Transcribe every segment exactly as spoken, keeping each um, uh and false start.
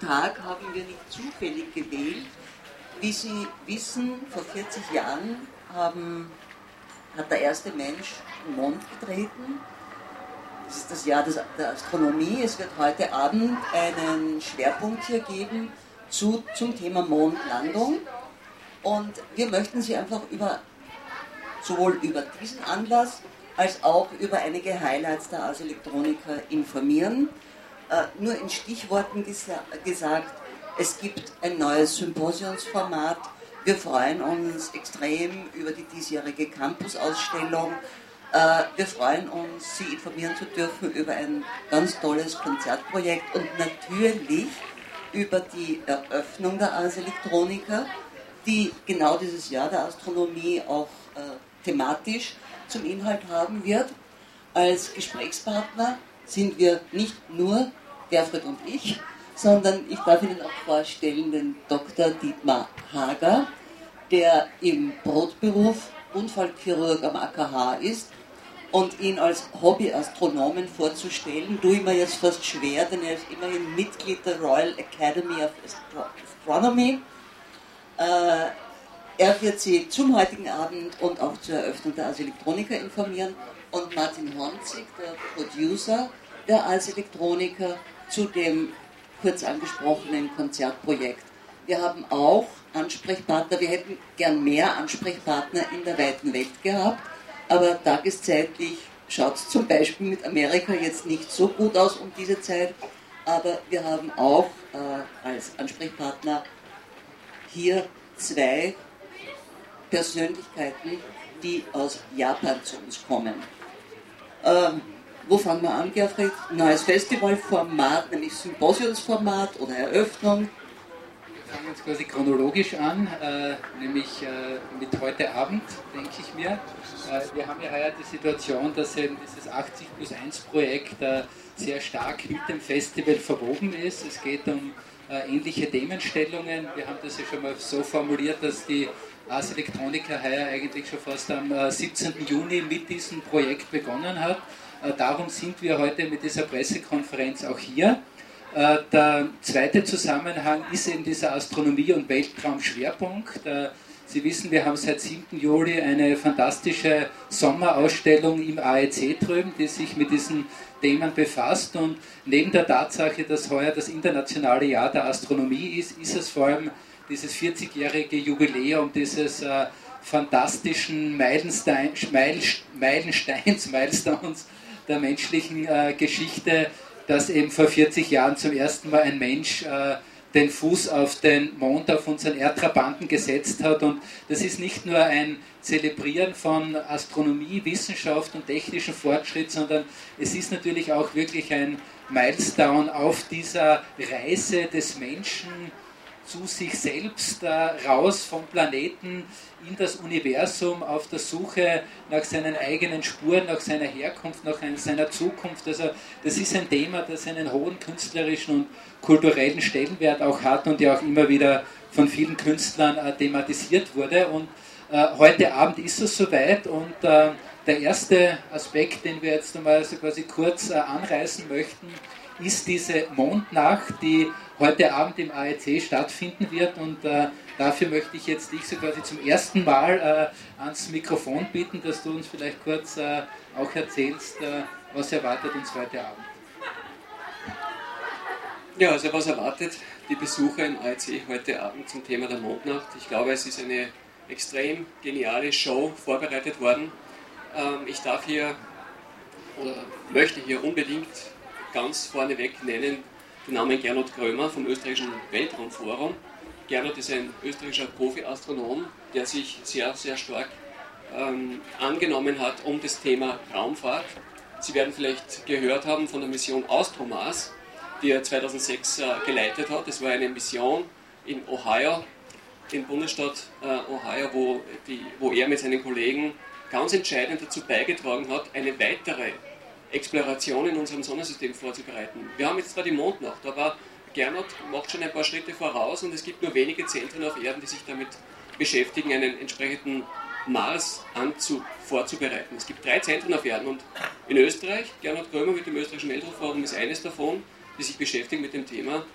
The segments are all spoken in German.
Tag haben wir nicht zufällig gewählt. Wie Sie wissen, vor vierzig Jahren haben, hat der erste Mensch den Mond betreten. Das ist das Jahr des, der Astronomie. Es wird heute Abend einen Schwerpunkt hier geben zu, zum Thema Mondlandung. Und wir möchten Sie einfach über, sowohl über diesen Anlass als auch über einige Highlights der Ars Electronica informieren. Äh, nur in Stichworten gesa gesagt, es gibt ein neues Symposiumsformat. Wir freuen uns extrem über die diesjährige Campus-Ausstellung. Äh, wir freuen uns, Sie informieren zu dürfen über ein ganz tolles Konzertprojekt und natürlich über die Eröffnung der Ars Electronica, die genau dieses Jahr der Astronomie auch äh, thematisch zum Inhalt haben wird. Als Gesprächspartner sind wir nicht nur Gerfried und ich, sondern ich darf Ihnen auch vorstellen den Doktor Dietmar Hager, der im Brotberuf Unfallchirurg am A K H ist, und ihn als Hobbyastronomen vorzustellen, tue ich mir jetzt fast schwer, denn er ist immerhin Mitglied der Royal Academy of Astronomy. Äh, er wird Sie zum heutigen Abend und auch zur Eröffnung der Ars Electronica informieren und Martin Honzig, der Producer der Ars Electronica, zu dem kurz angesprochenen Konzertprojekt. Wir haben auch Ansprechpartner, wir hätten gern mehr Ansprechpartner in der weiten Welt gehabt, aber tageszeitlich schaut es zum Beispiel mit Amerika jetzt nicht so gut aus um diese Zeit, aber wir haben auch äh, als Ansprechpartner hier zwei Persönlichkeiten, die aus Japan zu uns kommen. Ähm, wo fangen wir an, Gerfried? Neues Festivalformat, nämlich Symposiumsformat oder Eröffnung. Wir fangen jetzt quasi chronologisch an, äh, nämlich äh, mit heute Abend, denke ich mir. Äh, wir haben ja heuer die Situation, dass eben dieses achtzig plus eins Projekt äh, sehr stark mit dem Festival verwoben ist. Es geht um äh, ähnliche Themenstellungen. Wir haben das ja schon mal so formuliert, dass die Ars Electronica heuer eigentlich schon fast am äh, siebzehnten Juni mit diesem Projekt begonnen hat. Äh, darum sind wir heute mit dieser Pressekonferenz auch hier. Der zweite Zusammenhang ist eben dieser Astronomie- und Weltraumschwerpunkt. Sie wissen, wir haben seit siebten Juli eine fantastische Sommerausstellung im A E C drüben, die sich mit diesen Themen befasst. Und neben der Tatsache, dass heuer das internationale Jahr der Astronomie ist, ist es vor allem dieses vierzigjährige Jubiläum dieses äh, fantastischen Meilenstein, Meilensteins, Milestones der menschlichen äh, Geschichte, dass eben vor vierzig Jahren zum ersten Mal ein Mensch äh, den Fuß auf den Mond, auf unseren Erdtrabanten gesetzt hat. Und das ist nicht nur ein Zelebrieren von Astronomie, Wissenschaft und technischem Fortschritt, sondern es ist natürlich auch wirklich ein Milestone auf dieser Reise des Menschen zu sich selbst, äh, raus vom Planeten in das Universum, auf der Suche nach seinen eigenen Spuren, nach seiner Herkunft, nach seiner Zukunft. Also das ist ein Thema, das einen hohen künstlerischen und kulturellen Stellenwert auch hat und ja auch immer wieder von vielen Künstlern äh, thematisiert wurde. Und äh, heute Abend ist es soweit und äh, der erste Aspekt, den wir jetzt einmal so quasi kurz äh, anreißen möchten, ist diese Mondnacht, die heute Abend im A E C stattfinden wird, und äh, dafür möchte ich jetzt dich so quasi zum ersten Mal äh, ans Mikrofon bitten, dass du uns vielleicht kurz äh, auch erzählst, äh, was erwartet uns heute Abend. Ja, also was erwartet die Besucher im A E C heute Abend zum Thema der Mondnacht? Ich glaube, es ist eine extrem geniale Show vorbereitet worden. Ähm, ich darf hier oder möchte hier unbedingt ganz vorneweg nennen den Namen Gernot Krömer vom österreichischen Weltraumforum. Gernot ist ein österreichischer Profi-Astronom, der sich sehr, sehr stark ähm, angenommen hat um das Thema Raumfahrt. Sie werden vielleicht gehört haben von der Mission Austromars, die er zweitausendsechs äh, geleitet hat. Das war eine Mission in Ohio, im Bundesstaat äh, Ohio, wo, die, wo er mit seinen Kollegen ganz entscheidend dazu beigetragen hat, eine weitere Exploration in unserem Sonnensystem vorzubereiten. Wir haben jetzt zwar die Mondnacht, aber Gernot macht schon ein paar Schritte voraus und es gibt nur wenige Zentren auf Erden, die sich damit beschäftigen, einen entsprechenden Mars anzu, vorzubereiten. Es gibt drei Zentren auf Erden und in Österreich, Gernot Krömer mit dem österreichischen Weltraumforum ist eines davon, die sich beschäftigen mit dem Thema.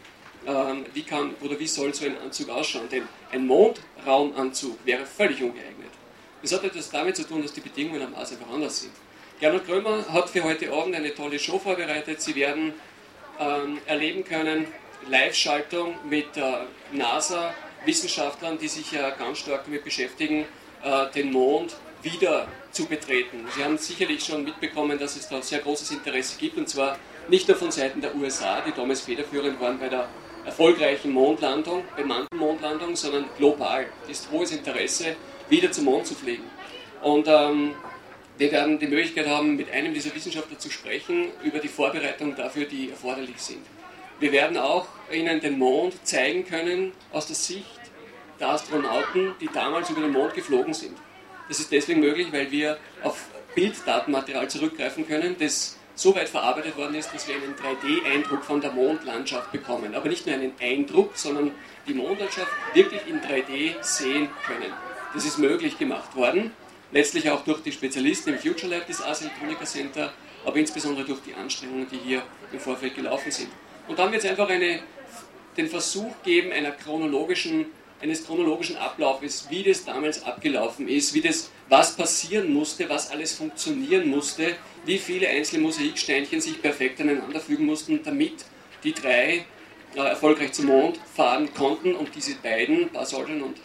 ähm, wie kann oder wie soll so ein Anzug ausschauen? Denn ein Mondraumanzug wäre völlig ungeeignet. Das hat etwas damit zu tun, dass die Bedingungen am Mars einfach anders sind. Gernot Krömer hat für heute Abend eine tolle Show vorbereitet. Sie werden ähm, erleben können, Live-Schaltung mit äh, NASA-Wissenschaftlern, die sich ja ganz stark damit beschäftigen, äh, den Mond wieder zu betreten. Sie haben sicherlich schon mitbekommen, dass es da sehr großes Interesse gibt, und zwar nicht nur von Seiten der U S A, die damals federführend waren bei der erfolgreichen Mondlandung, bemannten Mondlandung, sondern global ist hohes Interesse, wieder zum Mond zu fliegen. Und ähm, wir werden die Möglichkeit haben, mit einem dieser Wissenschaftler zu sprechen über die Vorbereitungen dafür, die erforderlich sind. Wir werden auch Ihnen den Mond zeigen können aus der Sicht der Astronauten, die damals über den Mond geflogen sind. Das ist deswegen möglich, weil wir auf Bilddatenmaterial zurückgreifen können, das so weit verarbeitet worden ist, dass wir einen drei D-Eindruck von der Mondlandschaft bekommen. Aber nicht nur einen Eindruck, sondern die Mondlandschaft wirklich in drei D sehen können. Das ist möglich gemacht worden, letztlich auch durch die Spezialisten im Future Lab des Ars Electronica Center, aber insbesondere durch die Anstrengungen, die hier im Vorfeld gelaufen sind. Und dann wird es einfach eine, den Versuch geben einer chronologischen, eines chronologischen Ablaufes, wie das damals abgelaufen ist, wie das, was passieren musste, was alles funktionieren musste, wie viele einzelne Mosaiksteinchen sich perfekt aneinander fügen mussten, damit die drei äh, erfolgreich zum Mond fahren konnten und diese beiden, Buzz Aldrin und,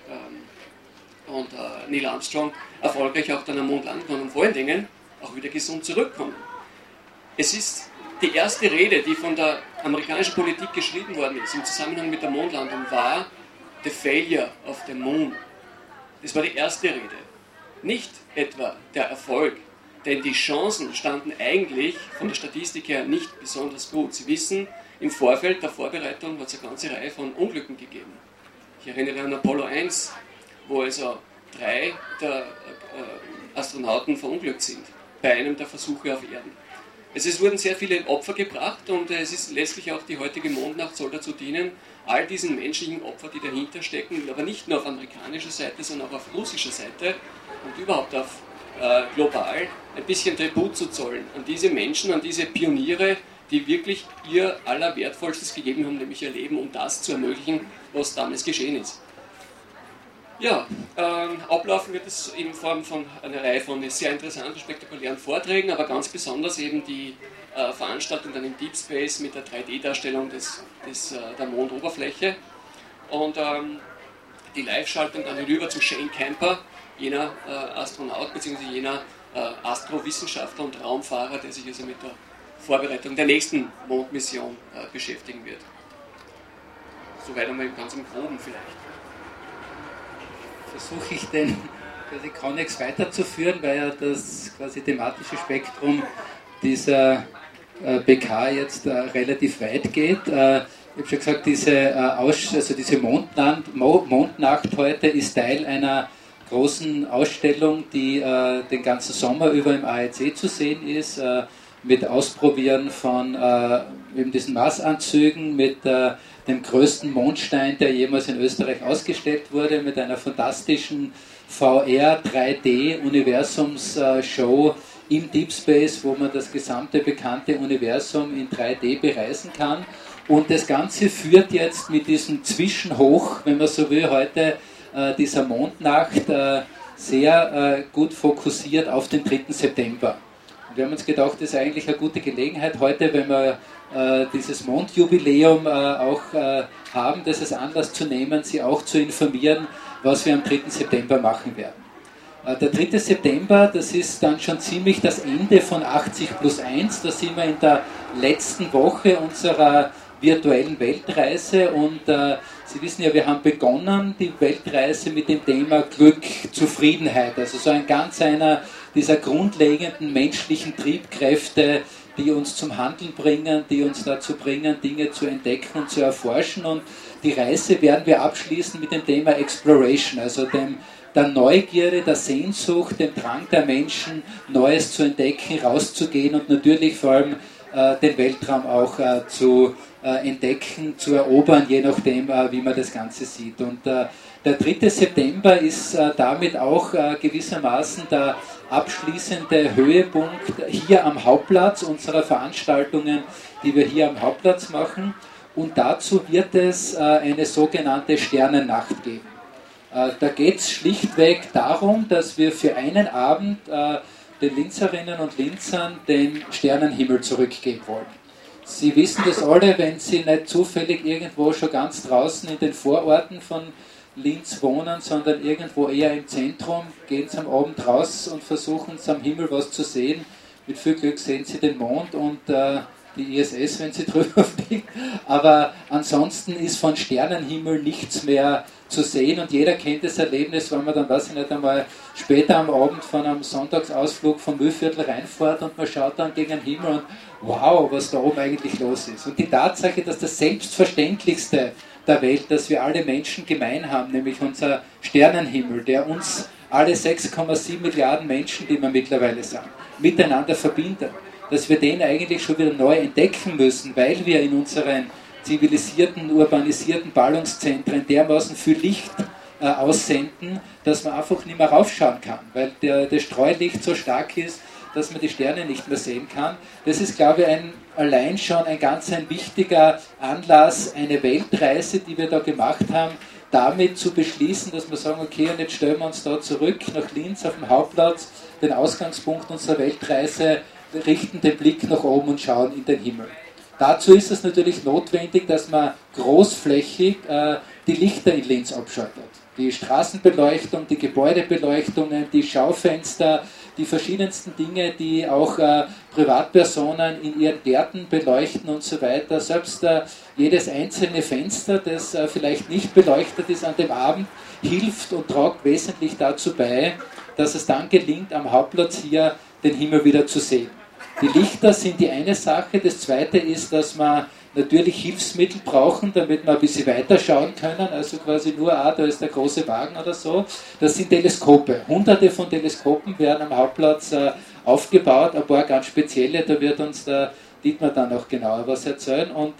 ähm, und äh, Neil Armstrong, erfolgreich auch dann am Mond landen konnten und vor allen Dingen auch wieder gesund zurückkommen. Es ist die erste Rede, die von der amerikanischen Politik geschrieben worden ist im Zusammenhang mit der Mondlandung, war The Failure of the Moon. Das war die erste Rede. Nicht etwa der Erfolg, denn die Chancen standen eigentlich von der Statistik her nicht besonders gut. Sie wissen, im Vorfeld der Vorbereitung hat es eine ganze Reihe von Unglücken gegeben. Ich erinnere an Apollo eins, wo also drei der äh, Astronauten verunglückt sind, bei einem der Versuche auf Erden. Also es wurden sehr viele Opfer gebracht und es ist letztlich auch die heutige Mondnacht soll dazu dienen, all diesen menschlichen Opfern, die dahinter stecken, aber nicht nur auf amerikanischer Seite, sondern auch auf russischer Seite und überhaupt auf äh, global ein bisschen Tribut zu zollen an diese Menschen, an diese Pioniere, die wirklich ihr Allerwertvollstes gegeben haben, nämlich ihr Leben, um das zu ermöglichen, was damals geschehen ist. Ja, ähm, ablaufen wird es in Form von einer Reihe von sehr interessanten, spektakulären Vorträgen, aber ganz besonders eben die äh, Veranstaltung dann im Deep Space mit der drei D-Darstellung des, des, äh, der Mondoberfläche und ähm, die Live-Schaltung dann hinüber zu Shane Camper, jener äh, Astronaut bzw. jener äh, Astrowissenschaftler und Raumfahrer, der sich also mit der Vorbereitung der nächsten Mondmission äh, beschäftigen wird. Soweit einmal ganz im Groben vielleicht. Versuche ich den quasi Connex weiterzuführen, weil ja das quasi thematische Spektrum dieser äh, B K jetzt äh, relativ weit geht. Äh, ich habe schon gesagt, diese, äh, Aus also diese Mondland Mo Mondnacht heute ist Teil einer großen Ausstellung, die äh, den ganzen Sommer über im A E C zu sehen ist, äh, mit Ausprobieren von äh, eben diesen Marsanzügen, mit äh, dem größten Mondstein, der jemals in Österreich ausgestellt wurde, mit einer fantastischen V R drei D Universums-Show im Deep Space, wo man das gesamte bekannte Universum in drei D bereisen kann. Und das Ganze führt jetzt mit diesem Zwischenhoch, wenn man so will, heute äh, dieser Mondnacht äh, sehr äh, gut fokussiert auf den dritten September. Und wir haben uns gedacht, das ist eigentlich eine gute Gelegenheit heute, wenn wir äh, dieses Mondjubiläum äh, auch äh, haben, das als Anlass zu nehmen, Sie auch zu informieren, was wir am dritten September machen werden. Äh, der dritte September, das ist dann schon ziemlich das Ende von achtzig plus eins, da sind wir in der letzten Woche unserer virtuellen Weltreise und äh, Sie wissen ja, wir haben begonnen die Weltreise mit dem Thema Glück, Zufriedenheit, also so ein ganz einer dieser grundlegenden menschlichen Triebkräfte, die uns zum Handeln bringen, die uns dazu bringen, Dinge zu entdecken und zu erforschen. Und die Reise werden wir abschließen mit dem Thema Exploration, also dem, der Neugierde, der Sehnsucht, dem Drang der Menschen, Neues zu entdecken, rauszugehen und natürlich vor allem äh, den Weltraum auch äh, zu äh, entdecken, zu erobern, je nachdem, äh, wie man das Ganze sieht. Und äh, der dritte September ist äh, damit auch äh, gewissermaßen der abschließende Höhepunkt hier am Hauptplatz unserer Veranstaltungen, die wir hier am Hauptplatz machen. und dazu wird es äh, eine sogenannte Sternennacht geben. Äh, da geht es schlichtweg darum, dass wir für einen Abend äh, den Linzerinnen und Linzern den Sternenhimmel zurückgeben wollen. Sie wissen das alle, wenn Sie nicht zufällig irgendwo schon ganz draußen in den Vororten von Linz wohnen, sondern irgendwo eher im Zentrum, gehen Sie am Abend raus und versuchen Sie am Himmel was zu sehen. Mit viel Glück sehen Sie den Mond und äh, die I S S, wenn sie drüber fliegt. Aber ansonsten ist von Sternenhimmel nichts mehr zu sehen und jeder kennt das Erlebnis, wenn man dann, weiß ich nicht einmal, später am Abend von einem Sonntagsausflug vom Mühlviertel reinfährt und man schaut dann gegen den Himmel und wow, was da oben eigentlich los ist. Und die Tatsache, dass das Selbstverständlichste der Welt, dass wir alle Menschen gemein haben, nämlich unser Sternenhimmel, der uns alle sechs Komma sieben Milliarden Menschen, die wir mittlerweile sind, miteinander verbindet, dass wir den eigentlich schon wieder neu entdecken müssen, weil wir in unseren zivilisierten, urbanisierten Ballungszentren dermaßen viel Licht äh, aussenden, dass man einfach nicht mehr raufschauen kann, weil der, das Streulicht so stark ist, dass man die Sterne nicht mehr sehen kann. Das ist, glaube ich, ein, allein schon ein ganz ein wichtiger Anlass, eine Weltreise, die wir da gemacht haben, damit zu beschließen, dass wir sagen, okay, und jetzt stellen wir uns da zurück nach Linz auf dem Hauptplatz, den Ausgangspunkt unserer Weltreise, richten den Blick nach oben und schauen in den Himmel. Dazu ist es natürlich notwendig, dass man großflächig äh, die Lichter in Linz abschaltet. Die Straßenbeleuchtung, die Gebäudebeleuchtungen, die Schaufenster, die verschiedensten Dinge, die auch äh, Privatpersonen in ihren Gärten beleuchten und so weiter. Selbst äh, jedes einzelne Fenster, das äh, vielleicht nicht beleuchtet ist an dem Abend, hilft und trägt wesentlich dazu bei, dass es dann gelingt, am Hauptplatz hier den Himmel wieder zu sehen. Die Lichter sind die eine Sache. Das zweite ist, dass wir natürlich Hilfsmittel brauchen, damit wir ein bisschen weiter schauen können. Also quasi nur, ah, da ist der große Wagen oder so. Das sind Teleskope. Hunderte von Teleskopen werden am Hauptplatz äh, aufgebaut. Ein paar ganz spezielle, da wird uns der Dietmar dann noch genauer was erzählen. Und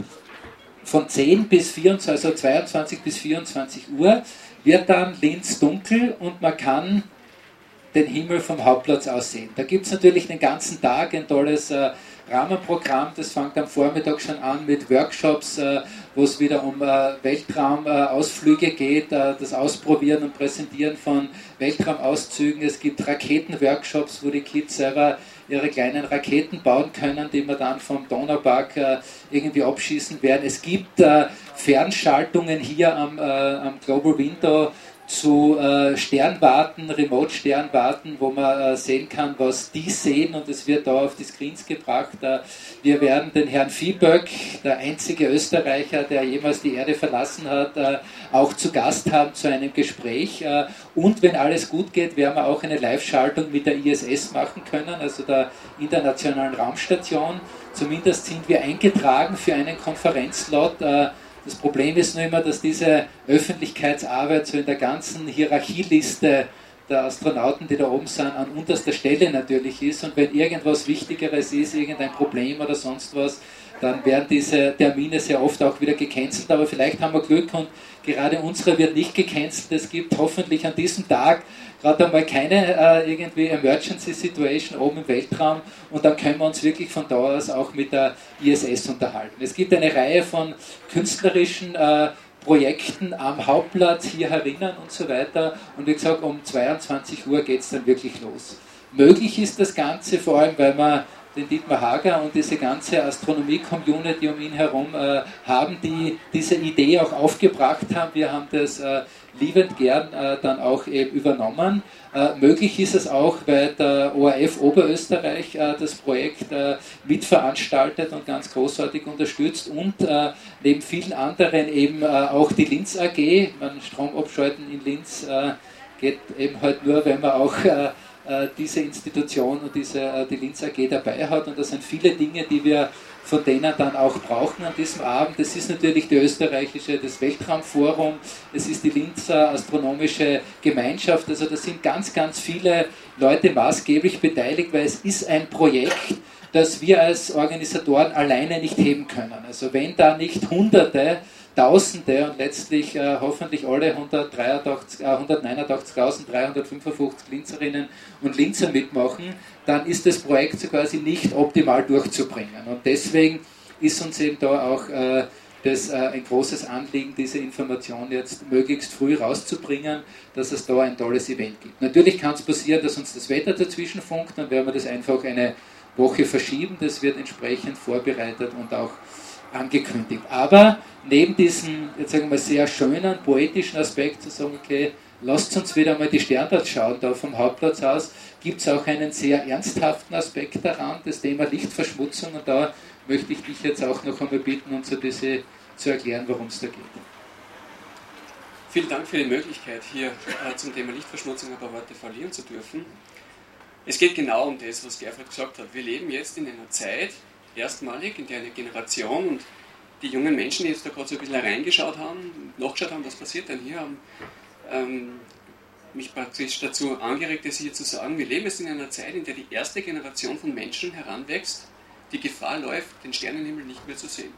von zehn bis vierundzwanzig, also zweiundzwanzig bis vierundzwanzig Uhr wird dann Linz dunkel und man kann den Himmel vom Hauptplatz aus sehen. Da gibt es natürlich den ganzen Tag ein tolles äh, Rahmenprogramm, das fängt am Vormittag schon an mit Workshops, äh, wo es wieder um äh, Weltraumausflüge äh, geht, äh, das Ausprobieren und Präsentieren von Weltraumauszügen. Es gibt Raketenworkshops, wo die Kids selber ihre kleinen Raketen bauen können, die wir dann vom Donaupark äh, irgendwie abschießen werden. Es gibt äh, Fernschaltungen hier am, äh, am Global Window zu äh, Sternwarten, Remote-Sternwarten, wo man äh, sehen kann, was die sehen und es wird da auf die Screens gebracht. Äh, wir werden den Herrn Viehböck, der einzige Österreicher, der jemals die Erde verlassen hat, äh, auch zu Gast haben zu einem Gespräch. Äh, und wenn alles gut geht, werden wir auch eine Live-Schaltung mit der I S S machen können, also der Internationalen Raumstation. Zumindest sind wir eingetragen für einen Konferenzslot. Äh, Das Problem ist nur immer, dass diese Öffentlichkeitsarbeit so in der ganzen Hierarchieliste der Astronauten, die da oben sind, an unterster Stelle natürlich ist. Und wenn irgendwas Wichtigeres ist, irgendein Problem oder sonst was, dann werden diese Termine sehr oft auch wieder gecancelt. Aber vielleicht haben wir Glück und gerade unsere wird nicht gecancelt. Es gibt hoffentlich an diesem Tag gerade einmal keine äh, irgendwie Emergency Situation oben im Weltraum und dann können wir uns wirklich von da aus auch mit der I S S unterhalten. Es gibt eine Reihe von künstlerischen äh, Projekten am Hauptplatz hier herinnen und so weiter und wie gesagt, um zweiundzwanzig Uhr geht es dann wirklich los. Möglich ist das Ganze vor allem, weil man den Dietmar Hager und diese ganze Astronomie-Community um ihn herum äh, haben, die diese Idee auch aufgebracht haben. Wir haben das äh, liebend gern äh, dann auch eben übernommen. Äh, möglich ist es auch, weil der O R F Oberösterreich äh, das Projekt äh, mitveranstaltet und ganz großartig unterstützt und äh, neben vielen anderen eben äh, auch die Linz A G. Man Strom abschalten in Linz äh, geht eben halt nur, wenn man auch äh, diese Institution und diese, die Linz A G dabei hat und das sind viele Dinge, die wir von denen dann auch brauchen an diesem Abend. Das ist natürlich die österreichische, das Weltraumforum, es ist die Linzer Astronomische Gemeinschaft, also da sind ganz, ganz viele Leute maßgeblich beteiligt, weil es ist ein Projekt, das wir als Organisatoren alleine nicht heben können. Also wenn da nicht Hunderte, Tausende und letztlich äh, hoffentlich alle hundertneunundachtzigtausenddreihundertfünfundfünfzig Linzerinnen und Linzer mitmachen, dann ist das Projekt so quasi nicht optimal durchzubringen. Und deswegen ist uns eben da auch äh, das äh, ein großes Anliegen, diese Information jetzt möglichst früh rauszubringen, dass es da ein tolles Event gibt. Natürlich kann es passieren, dass uns das Wetter dazwischen funkt, dann werden wir das einfach eine Woche verschieben, das wird entsprechend vorbereitet und auch angekündigt. Aber neben diesem, jetzt sagen wir mal, sehr schönen, poetischen Aspekt zu sagen, okay, lasst uns wieder mal die Sternwarte schauen, da vom Hauptplatz aus, gibt es auch einen sehr ernsthaften Aspekt daran, das Thema Lichtverschmutzung, und da möchte ich dich jetzt auch noch einmal bitten, uns ein bisschen zu erklären, worum es da geht. Vielen Dank für die Möglichkeit, hier äh, zum Thema Lichtverschmutzung ein paar Worte verlieren zu dürfen. Es geht genau um das, was Gerfried gesagt hat. Wir leben jetzt in einer Zeit, erstmalig, in der eine Generation, und die jungen Menschen, die jetzt da gerade so ein bisschen reingeschaut haben, nachgeschaut haben, was passiert denn hier, haben ähm, mich praktisch dazu angeregt, das hier zu sagen. Wir leben jetzt in einer Zeit, in der die erste Generation von Menschen heranwächst, die Gefahr läuft, den Sternenhimmel nicht mehr zu sehen.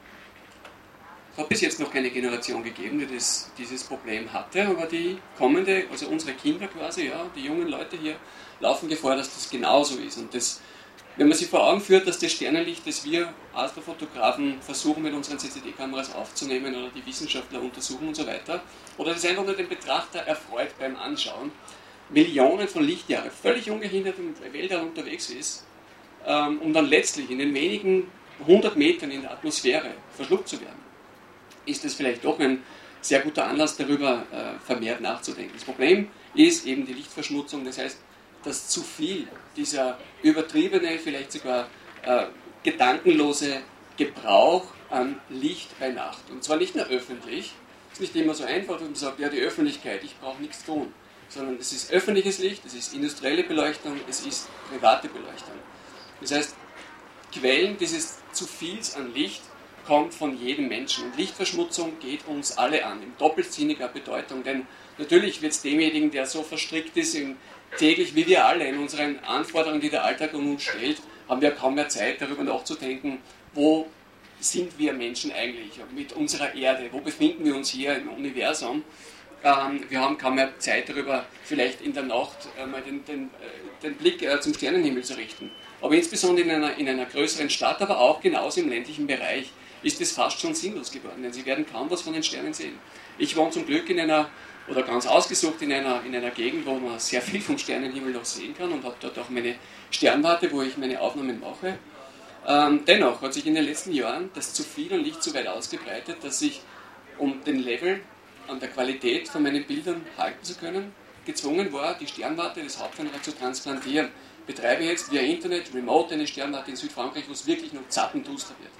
Es hat bis jetzt noch keine Generation gegeben, die das, dieses Problem hatte, aber die kommende, also unsere Kinder quasi, ja, die jungen Leute hier, laufen Gefahr, dass das genauso ist. Und das, wenn man sich vor Augen führt, dass das Sternenlicht, das wir Astrofotografen versuchen mit unseren C C D-Kameras aufzunehmen, oder die Wissenschaftler untersuchen und so weiter, oder das einfach nur den Betrachter erfreut beim Anschauen, Millionen von Lichtjahren völlig ungehindert in Wäldern unterwegs ist, ähm, um dann letztlich in den wenigen hundert Metern in der Atmosphäre verschluckt zu werden, ist das vielleicht doch ein sehr guter Anlass, darüber äh, vermehrt nachzudenken. Das Problem ist eben die Lichtverschmutzung, das heißt, dass zu viel dieser übertriebene, vielleicht sogar äh, gedankenlose Gebrauch an Licht bei Nacht. Und zwar nicht nur öffentlich, es ist nicht immer so einfach, dass man sagt, ja, die Öffentlichkeit, ich brauche nichts tun, sondern es ist öffentliches Licht, es ist industrielle Beleuchtung, es ist private Beleuchtung. Das heißt, Quellen dieses zu viels an Licht kommt von jedem Menschen. Und Lichtverschmutzung geht uns alle an, in doppelsinniger Bedeutung, denn natürlich wird es demjenigen, der so verstrickt ist, in täglich, wie wir alle, in unseren Anforderungen, die der Alltag an uns stellt, haben wir kaum mehr Zeit, darüber nachzudenken, wo sind wir Menschen eigentlich mit unserer Erde, wo befinden wir uns hier im Universum. Ähm, wir haben kaum mehr Zeit, darüber vielleicht in der Nacht äh, mal den, den, äh, den Blick äh, zum Sternenhimmel zu richten. Aber insbesondere in einer, in einer größeren Stadt, aber auch genauso im ländlichen Bereich, ist es fast schon sinnlos geworden, denn Sie werden kaum was von den Sternen sehen. Ich wohne zum Glück in einer, oder ganz ausgesucht in einer, in einer Gegend, wo man sehr viel vom Sternenhimmel noch sehen kann, und habe dort auch meine Sternwarte, wo ich meine Aufnahmen mache. Ähm, dennoch hat sich in den letzten Jahren das zu viel an Licht so weit ausgebreitet, dass ich, um den Level an der Qualität von meinen Bildern halten zu können, gezwungen war, die Sternwarte des Hauptfernrohrs zu transplantieren. Ich betreibe jetzt via Internet, remote, eine Sternwarte in Südfrankreich, wo es wirklich noch zappenduster wird.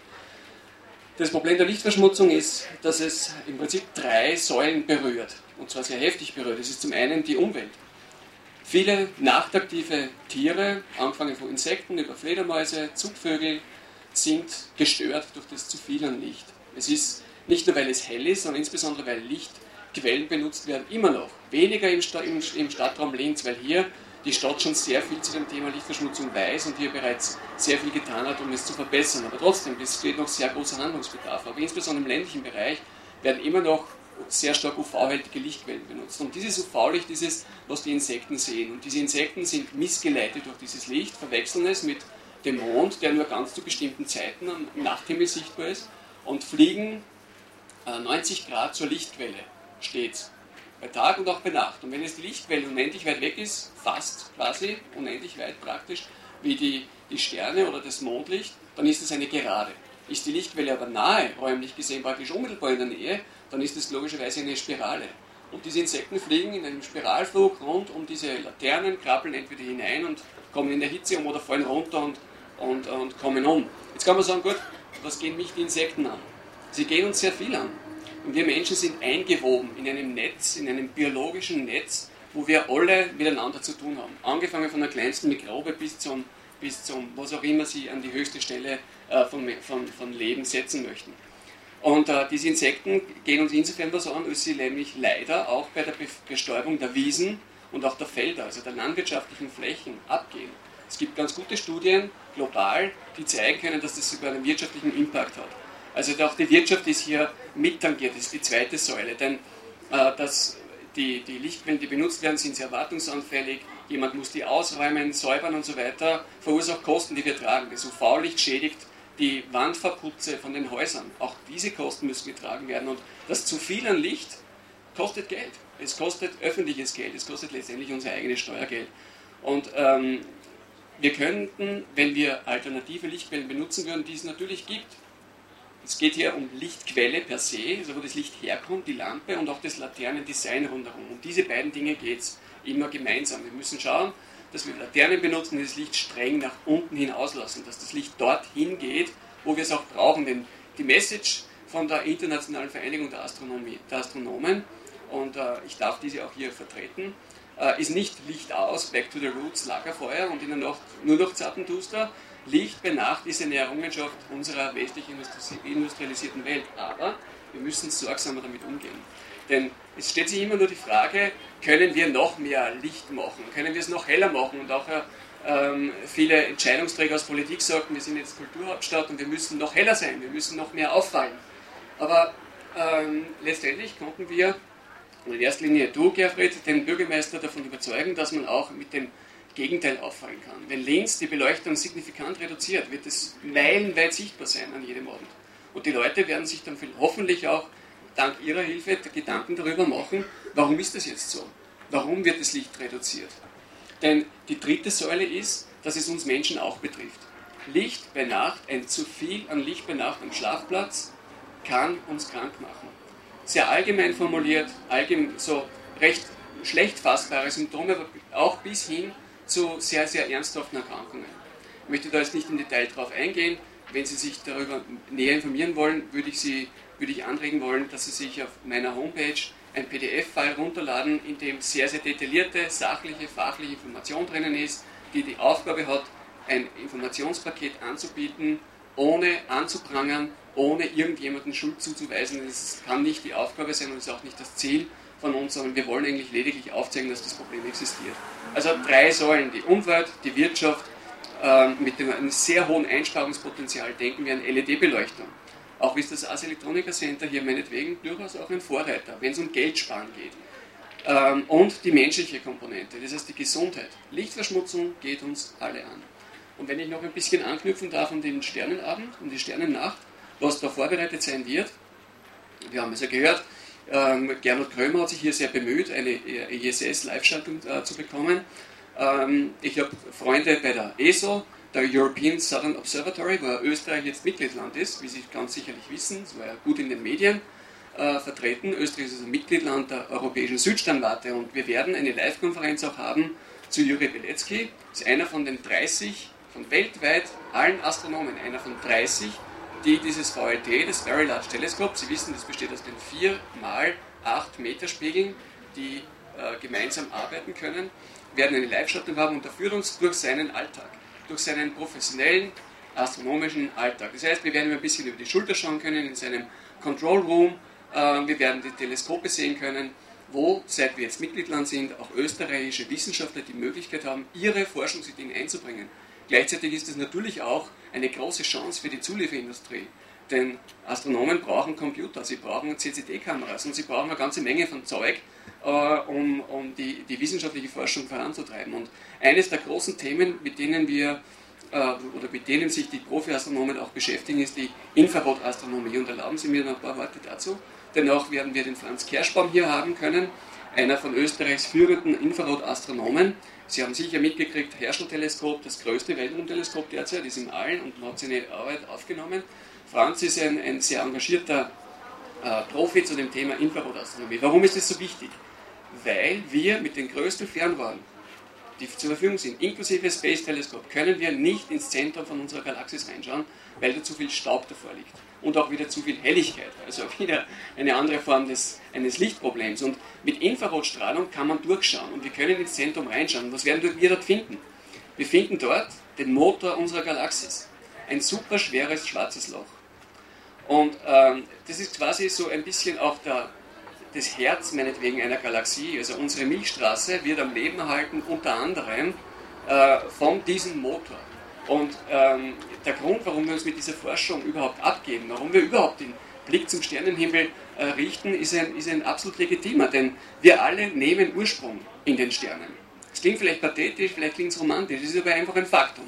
Das Problem der Lichtverschmutzung ist, dass es im Prinzip drei Säulen berührt, und zwar sehr heftig berührt. Es ist zum einen die Umwelt. Viele nachtaktive Tiere, angefangen von Insekten über Fledermäuse, Zugvögel, sind gestört durch das zu viel an Licht. Es ist nicht nur, weil es hell ist, sondern insbesondere, weil Lichtquellen benutzt werden, immer noch weniger im, Sta im, im Stadtraum Linz, weil hier die Stadt schon sehr viel zu dem Thema Lichtverschmutzung weiß und hier bereits sehr viel getan hat, um es zu verbessern. Aber trotzdem besteht noch sehr großer Handlungsbedarf. Aber insbesondere im ländlichen Bereich werden immer noch sehr stark U V-hältige Lichtquellen benutzt. Und dieses U V-Licht ist es, was die Insekten sehen. Und diese Insekten sind missgeleitet durch dieses Licht, verwechseln es mit dem Mond, der nur ganz zu bestimmten Zeiten am Nachthimmel sichtbar ist, und fliegen äh, neunzig Grad zur Lichtquelle stets. Bei Tag und auch bei Nacht. Und wenn jetzt die Lichtquelle unendlich weit weg ist, fast quasi unendlich weit praktisch, wie die, die Sterne oder das Mondlicht, dann ist es eine Gerade. Ist die Lichtquelle aber nahe, räumlich gesehen praktisch unmittelbar in der Nähe, dann ist es logischerweise eine Spirale. Und diese Insekten fliegen in einem Spiralflug rund um diese Laternen, krabbeln entweder hinein und kommen in der Hitze um oder fallen runter und, und, und kommen um. Jetzt kann man sagen, gut, was gehen mich die Insekten an? Sie gehen uns sehr viel an. Und wir Menschen sind eingewoben in einem Netz, in einem biologischen Netz, wo wir alle miteinander zu tun haben. Angefangen von der kleinsten Mikrobe bis zum, bis zum was auch immer sie an die höchste Stelle äh, von, von, von Leben setzen möchten. Und äh, diese Insekten gehen uns insofern was an, als sie nämlich leider auch bei der Be Bestäubung der Wiesen und auch der Felder, also der landwirtschaftlichen Flächen, abgehen. Es gibt ganz gute Studien, global, die zeigen können, dass das sogar einen wirtschaftlichen Impact hat. Also auch die Wirtschaft ist hier mittangiert, das ist die zweite Säule, denn äh, das, die, die Lichtquellen, die benutzt werden, sind sehr wartungsanfällig, jemand muss die ausräumen, säubern und so weiter, verursacht Kosten, die wir tragen. Das U V-Licht schädigt die Wandverputze von den Häusern, auch diese Kosten müssen getragen werden. Und das zu viel an Licht kostet Geld. Es kostet öffentliches Geld, es kostet letztendlich unser eigenes Steuergeld. Und ähm, wir könnten, wenn wir alternative Lichtquellen benutzen würden, die es natürlich gibt. Es geht hier um Lichtquelle per se, also wo das Licht herkommt, die Lampe und auch das Laternendesign rundherum. Um diese beiden Dinge geht es immer gemeinsam. Wir müssen schauen, dass wir Laternen benutzen, die das Licht streng nach unten hin auslassen, dass das Licht dorthin geht, wo wir es auch brauchen. Denn die Message von der Internationalen Vereinigung der, Astronomie, der Astronomen, und äh, ich darf diese auch hier vertreten, äh, ist nicht Licht aus, back to the roots, Lagerfeuer und in der Nacht nur noch Zappenduster. Licht bei Nacht ist eine Errungenschaft unserer westlich industrialisierten Welt, aber wir müssen sorgsamer damit umgehen. Denn es stellt sich immer nur die Frage, können wir noch mehr Licht machen, können wir es noch heller machen? Und auch ähm, viele Entscheidungsträger aus Politik sagten, wir sind jetzt Kulturhauptstadt und wir müssen noch heller sein, wir müssen noch mehr auffallen. Aber ähm, letztendlich konnten wir, und in erster Linie du, Gerfried, den Bürgermeister davon überzeugen, dass man auch mit dem Gegenteil auffallen kann. Wenn Linz die Beleuchtung signifikant reduziert, wird es meilenweit sichtbar sein an jedem Abend. Und die Leute werden sich dann hoffentlich auch dank ihrer Hilfe Gedanken darüber machen, warum ist das jetzt so? Warum wird das Licht reduziert? Denn die dritte Säule ist, dass es uns Menschen auch betrifft. Licht bei Nacht, ein zu viel an Licht bei Nacht am Schlafplatz, kann uns krank machen. Sehr allgemein formuliert, allgemein, so recht schlecht fassbare Symptome, aber auch bis hin zu sehr, sehr ernsthaften Erkrankungen. Ich möchte da jetzt nicht im Detail drauf eingehen. Wenn Sie sich darüber näher informieren wollen, würde ich Sie würde ich anregen wollen, dass Sie sich auf meiner Homepage ein P D F-File runterladen, in dem sehr, sehr detaillierte, sachliche, fachliche Information drinnen ist, die die Aufgabe hat, ein Informationspaket anzubieten, ohne anzuprangern, ohne irgendjemanden Schuld zuzuweisen. Das kann nicht die Aufgabe sein und ist auch nicht das Ziel von uns, sondern wir wollen eigentlich lediglich aufzeigen, dass das Problem existiert. Also drei Säulen, die Umwelt, die Wirtschaft, äh, mit dem, einem sehr hohen Einsparungspotenzial, denken wir an L E D-Beleuchtung. Auch ist das Ars Electronica Center hier meinetwegen durchaus auch ein Vorreiter, wenn es um Geldsparen geht. Ähm, und die menschliche Komponente, das heißt die Gesundheit. Lichtverschmutzung geht uns alle an. Und wenn ich noch ein bisschen anknüpfen darf an den Sternenabend und die Sternennacht, was da vorbereitet sein wird, wir haben es ja gehört, ähm, Gernot Krömer hat sich hier sehr bemüht, eine E S S-Live-Schaltung äh, zu bekommen. Ähm, ich habe Freunde bei der E S O, der European Southern Observatory, wo Österreich jetzt Mitgliedsland ist, wie Sie ganz sicherlich wissen, das war ja gut in den Medien äh, vertreten. Österreich ist also Mitgliedsland der Europäischen Südsternwarte und wir werden eine Live-Konferenz auch haben zu Juri Belecki. Das ist einer von den dreißig, von weltweit allen Astronomen, einer von dreißig, die dieses V L T, das Very Large Telescope, Sie wissen, das besteht aus den vier mal acht Meter Spiegeln, die äh, gemeinsam arbeiten können, werden eine Live-Schaltung haben und er führt uns durch seinen Alltag, durch seinen professionellen astronomischen Alltag. Das heißt, wir werden ihm ein bisschen über die Schulter schauen können in seinem Control Room, äh, wir werden die Teleskope sehen können, wo, seit wir jetzt Mitgliedsland sind, auch österreichische Wissenschaftler die Möglichkeit haben, ihre Forschungsideen einzubringen. Gleichzeitig ist es natürlich auch eine große Chance für die Zulieferindustrie, denn Astronomen brauchen Computer, sie brauchen C C D-Kameras und sie brauchen eine ganze Menge von Zeug, äh, um, um die, die wissenschaftliche Forschung voranzutreiben. Und eines der großen Themen, mit denen wir äh, oder mit denen sich die Profi-Astronomen auch beschäftigen, ist die Infrarotastronomie. Und erlauben Sie mir noch ein paar Worte dazu. Dennoch werden wir den Franz Kerschbaum hier haben können, einer von Österreichs führenden Infrarotastronomen. Sie haben sicher mitgekriegt, Herschel-Teleskop, das größte Weltraumteleskop derzeit, ist im All und hat seine Arbeit aufgenommen. Franz ist ein, ein sehr engagierter äh, Profi zu dem Thema Infrarotastronomie. Warum ist das so wichtig? Weil wir mit den größten Fernrohren, die zur Verfügung sind, inklusive Space Telescope, können wir nicht ins Zentrum von unserer Galaxis reinschauen, weil da zu viel Staub davor liegt. Und auch wieder zu viel Helligkeit, also wieder eine andere Form des, eines Lichtproblems. Und mit Infrarotstrahlung kann man durchschauen und wir können ins Zentrum reinschauen. Was werden wir dort finden? Wir finden dort den Motor unserer Galaxis, ein super schweres schwarzes Loch. Und ähm, das ist quasi so ein bisschen auch der, das Herz meinetwegen einer Galaxie. Also unsere Milchstraße wird am Leben erhalten unter anderem äh, von diesem Motor. Und ähm, der Grund, warum wir uns mit dieser Forschung überhaupt abgeben, warum wir überhaupt den Blick zum Sternenhimmel äh, richten, ist ein, ist ein absolut legitimer, denn wir alle nehmen Ursprung in den Sternen. Es klingt vielleicht pathetisch, vielleicht klingt es romantisch, es ist aber einfach ein Faktum.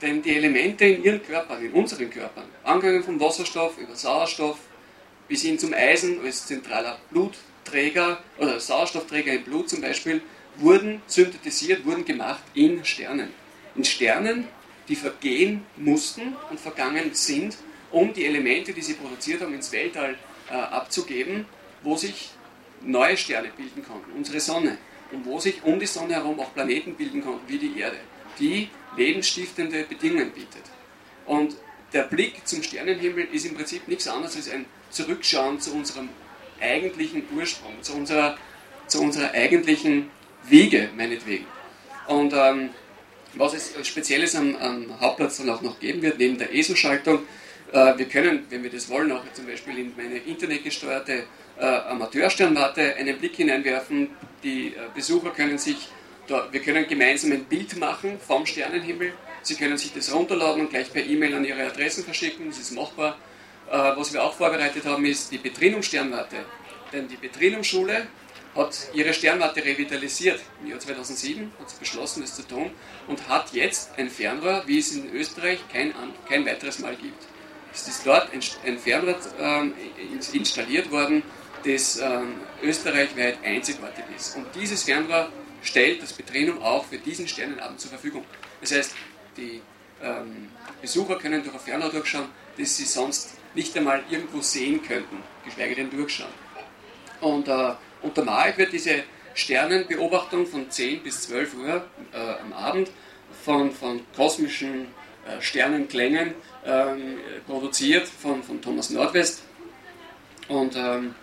Denn die Elemente in ihren Körpern, in unseren Körpern, angefangen vom Wasserstoff über Sauerstoff bis hin zum Eisen als zentraler Blutträger oder Sauerstoffträger im Blut zum Beispiel, wurden synthetisiert, wurden gemacht in Sternen. In Sternen, die vergehen mussten und vergangen sind, um die Elemente, die sie produziert haben, ins Weltall äh, abzugeben, wo sich neue Sterne bilden konnten, unsere Sonne, und wo sich um die Sonne herum auch Planeten bilden konnten, wie die Erde, die lebensstiftende Bedingungen bietet. Und der Blick zum Sternenhimmel ist im Prinzip nichts anderes als ein Zurückschauen zu unserem eigentlichen Ursprung, zu unserer, zu unserer eigentlichen Wiege, meinetwegen. Und ähm, was es Spezielles am, am Hauptplatz dann auch noch geben wird, neben der E S O-Schaltung, äh, wir können, wenn wir das wollen, auch zum Beispiel in meine internetgesteuerte äh, Amateursternwarte einen Blick hineinwerfen. Die äh, Besucher können sich, da, wir können gemeinsam ein Bild machen vom Sternenhimmel. Sie können sich das runterladen und gleich per E-Mail an Ihre Adressen verschicken, das ist machbar. Äh, was wir auch vorbereitet haben, ist die Betrinum-Sternwarte. Denn die Betrinum-Schule hat ihre Sternwarte revitalisiert. Im Jahr zweitausendsieben hat sie beschlossen, das zu tun und hat jetzt ein Fernrohr, wie es in Österreich kein, kein weiteres Mal gibt. Es ist dort ein Fernrohr ähm, installiert worden, das ähm, österreichweit einzigartig ist. Und dieses Fernrohr stellt das Betrinum auch für diesen Sternenabend zur Verfügung. Das heißt, die ähm, Besucher können durch ein Fernrohr durchschauen, das sie sonst nicht einmal irgendwo sehen könnten, geschweige denn durchschauen. Und äh, untermalt wird diese Sternenbeobachtung von zehn bis zwölf Uhr äh, am Abend von, von kosmischen äh, Sternenklängen ähm, produziert von, von Thomas Nordwest. Und ähm,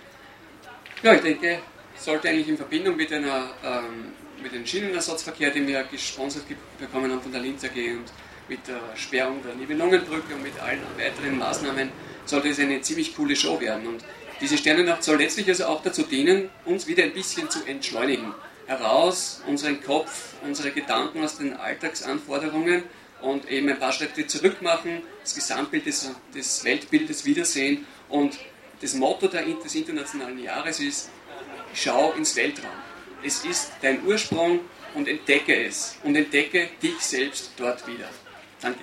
ja, ich denke, sollte eigentlich in Verbindung mit, einer, ähm, mit dem Schienenersatzverkehr, den wir gesponsert bekommen haben von der Linz A G und mit der Sperrung der Nibelungenbrücke und mit allen weiteren Maßnahmen, sollte es eine ziemlich coole Show werden. Und diese Sternennacht soll letztlich also auch dazu dienen, uns wieder ein bisschen zu entschleunigen. Heraus, unseren Kopf, unsere Gedanken aus den Alltagsanforderungen und eben ein paar Schritte zurück machen, das Gesamtbild des, des Weltbildes wiedersehen. Und das Motto des internationalen Jahres ist, schau ins Weltraum. Es ist dein Ursprung und entdecke es. Und entdecke dich selbst dort wieder. Danke.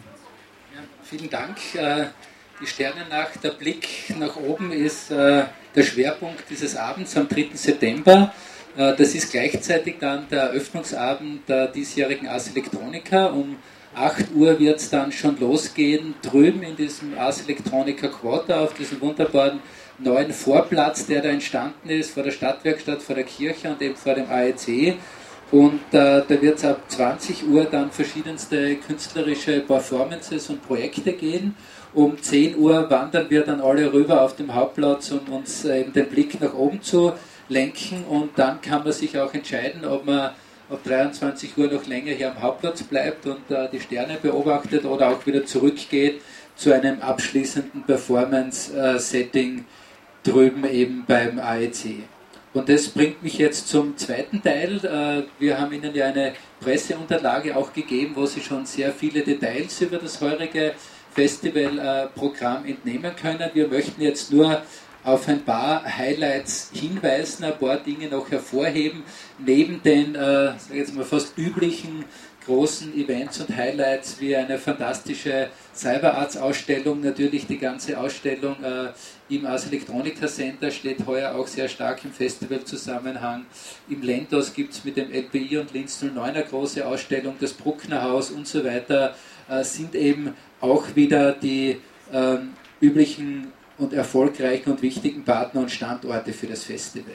Ja, vielen Dank. Die Sternennacht, der Blick nach oben ist äh, der Schwerpunkt dieses Abends am dritten September. Äh, das ist gleichzeitig dann der Eröffnungsabend der diesjährigen Ars Electronica. Um acht Uhr wird es dann schon losgehen, drüben in diesem Ars Electronica Quarter, auf diesem wunderbaren neuen Vorplatz, der da entstanden ist, vor der Stadtwerkstatt, vor der Kirche und eben vor dem A E C. Und äh, da wird es ab zwanzig Uhr dann verschiedenste künstlerische Performances und Projekte geben. Um zehn Uhr wandern wir dann alle rüber auf dem Hauptplatz, um uns äh, eben den Blick nach oben zu lenken. Und dann kann man sich auch entscheiden, ob man ab dreiundzwanzig Uhr noch länger hier am Hauptplatz bleibt und äh, die Sterne beobachtet oder auch wieder zurückgeht zu einem abschließenden Performance-Setting drüben eben beim A E C. Und das bringt mich jetzt zum zweiten Teil. Wir haben Ihnen ja eine Presseunterlage auch gegeben, wo Sie schon sehr viele Details über das heurige Festivalprogramm entnehmen können. Wir möchten jetzt nur auf ein paar Highlights hinweisen, ein paar Dinge noch hervorheben, neben den äh, sag jetzt mal fast üblichen großen Events und Highlights wie eine fantastische CyberArts-Ausstellung. Natürlich die ganze Ausstellung äh, im Ars Electronica Center steht heuer auch sehr stark im Festivalzusammenhang. Im Lentos gibt es mit dem L P I und Linz null neun eine große Ausstellung, das Bruckner Haus und so weiter äh, sind eben auch wieder die äh, üblichen und erfolgreichen und wichtigen Partner und Standorte für das Festival.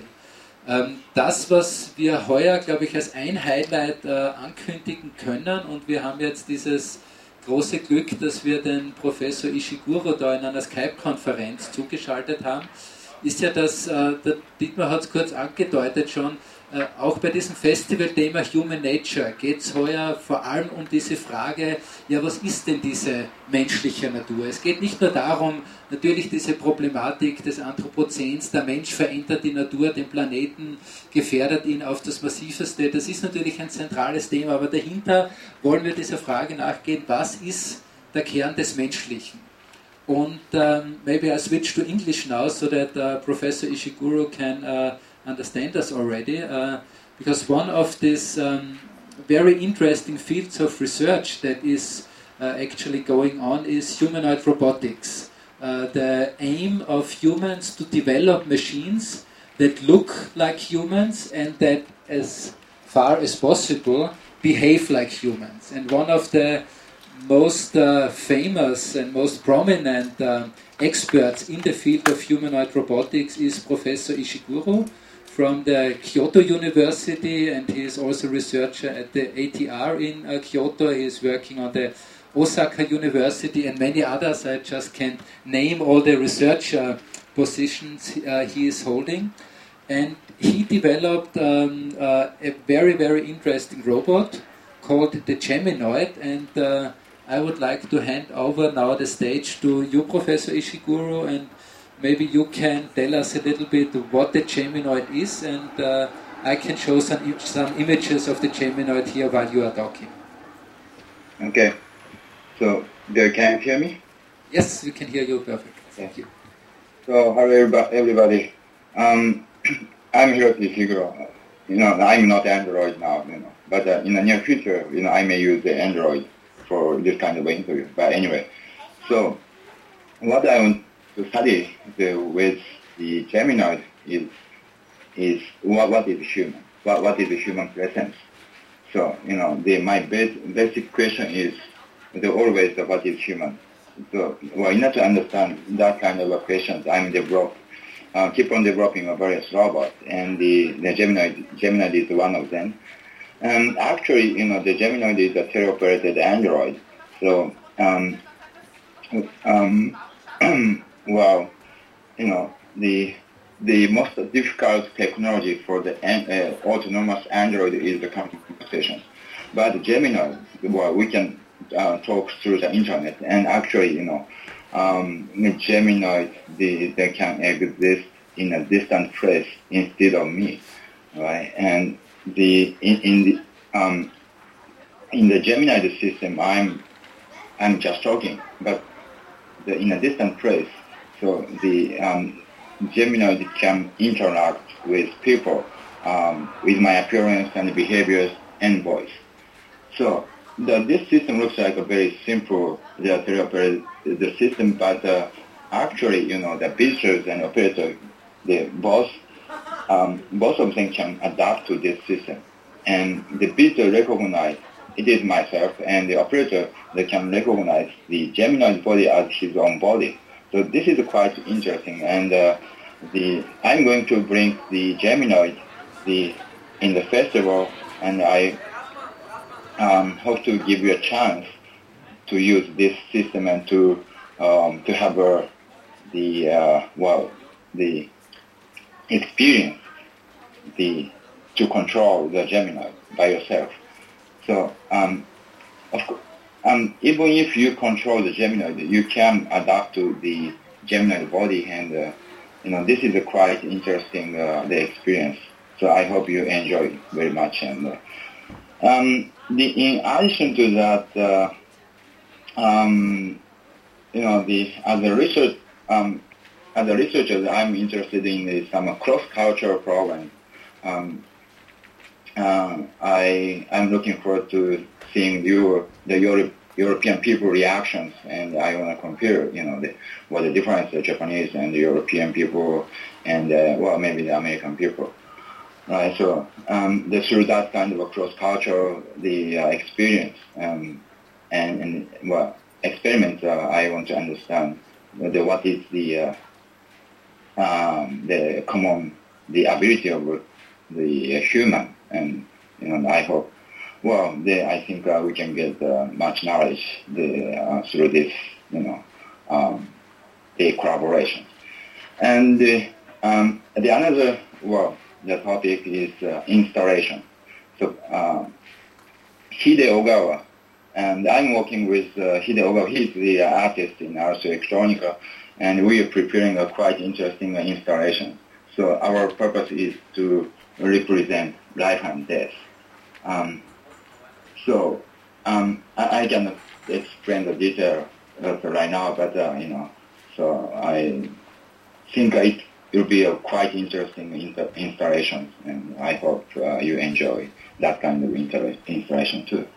Das, was wir heuer, glaube ich, als ein Highlight äh, ankündigen können, und wir haben jetzt dieses große Glück, dass wir den Professor Ishiguro da in einer Skype-Konferenz zugeschaltet haben, ist ja, dass, äh, der Dietmar hat es kurz angedeutet schon, äh, auch bei diesem Festivalthema Human Nature geht es heuer vor allem um diese Frage, ja, was ist denn diese menschliche Natur? Es geht nicht nur darum, natürlich diese Problematik des Anthropozäns, der Mensch verändert die Natur, den Planeten, gefährdet ihn auf das Massivste, das ist natürlich ein zentrales Thema, aber dahinter wollen wir dieser Frage nachgehen, was ist der Kern des Menschlichen? Und um, maybe I switch to English now so that uh, Professor Ishiguro can uh, understand us already, uh, because one of these um, very interesting fields of research that is uh, actually going on is humanoid robotics. Uh, the aim of humans to develop machines that look like humans and that, as far as possible, behave like humans. And one of the most uh, famous and most prominent uh, experts in the field of humanoid robotics is Professor Ishiguro from the Kyoto University, and he is also a researcher at the A T R in uh, Kyoto. He is working on the Osaka University and many others. I just can't name all the research uh, positions uh, he is holding. And he developed um, uh, a very, very interesting robot called the Geminoid, and uh, I would like to hand over now the stage to you, Professor Ishiguro, and maybe you can tell us a little bit what the Geminoid is, and uh, I can show some, some images of the Geminoid here while you are talking. Okay, so do, can you hear me? Yes, we can hear you perfect. Thank you. So hello everybody. Um, I'm Hiroshi Ishiguro. You know, I'm not Android now, you know, but uh, in the near future, you know, I may use the Android for this kind of interview. But anyway, so what I want to study the, with the Geminoid is is what what is human? What what is the human presence? So you know, the my base, basic question is the always the what is human. So well, in order to understand that kind of a question, I'm develop uh, keep on developing a various robots, and the the Geminoid Geminoid is one of them. And actually, you know, the Geminoid is a teleoperated Android. So, um, um, well, you know, the the most difficult technology for the uh, autonomous Android is the computation. But Geminoid, well, we can uh, talk through the internet, and actually, you know, um, Geminoid, they, they can exist in a distant place instead of me, right? And the in, in the um, in the Geminoid system, I'm I'm just talking, but the, in a distant place, so the um, Geminoid can interact with people um, with my appearance and behaviors and voice. So the, this system looks like a very simple the, the system, but uh, actually, you know, the visitors and operators, the both. Um, both of them can adapt to this system. And the visitor recognize it is myself, and the operator they can recognize the Geminoid body as his own body. So this is quite interesting. And uh, the I'm going to bring the Geminoid the in the festival, and I um, hope to give you a chance to use this system and to um, to have uh, the uh, well the experience the to control the Geminoid by yourself. So um, of course, um, even if you control the Geminoid, you can adapt to the Geminoid body, and uh, you know this is a quite interesting uh, the experience. So I hope you enjoy it very much. And uh, um, the, in addition to that, uh, um, you know the as a research um, as a researcher, I'm interested in the, some cross-cultural programs. Um, uh, I I'm looking forward to seeing your the Europe, European people reactions, and I want to compare, you know, the, what the difference the Japanese and the European people, and uh, well maybe the American people, right? So um, the, through that kind of a cross-cultural the uh, experience um, and, and well experiments, uh, I want to understand the, what is the uh, um, the common the ability of the human, and you know I hope well the, I think uh, we can get uh, much knowledge the, uh, through this you know um, the collaboration. And the, um, the another well the topic is uh, installation. So uh, Hide Ogawa, and I'm working with uh, Hide Ogawa. He's the artist in Ars Electronica, and we are preparing a quite interesting uh, installation. So our purpose is to represent life and death. Um, so um, I, I cannot explain the detail uh, right now, but uh, you know, so I think it it will be a quite interesting inter- installation, and I hope uh, you enjoy that kind of inter- installation too.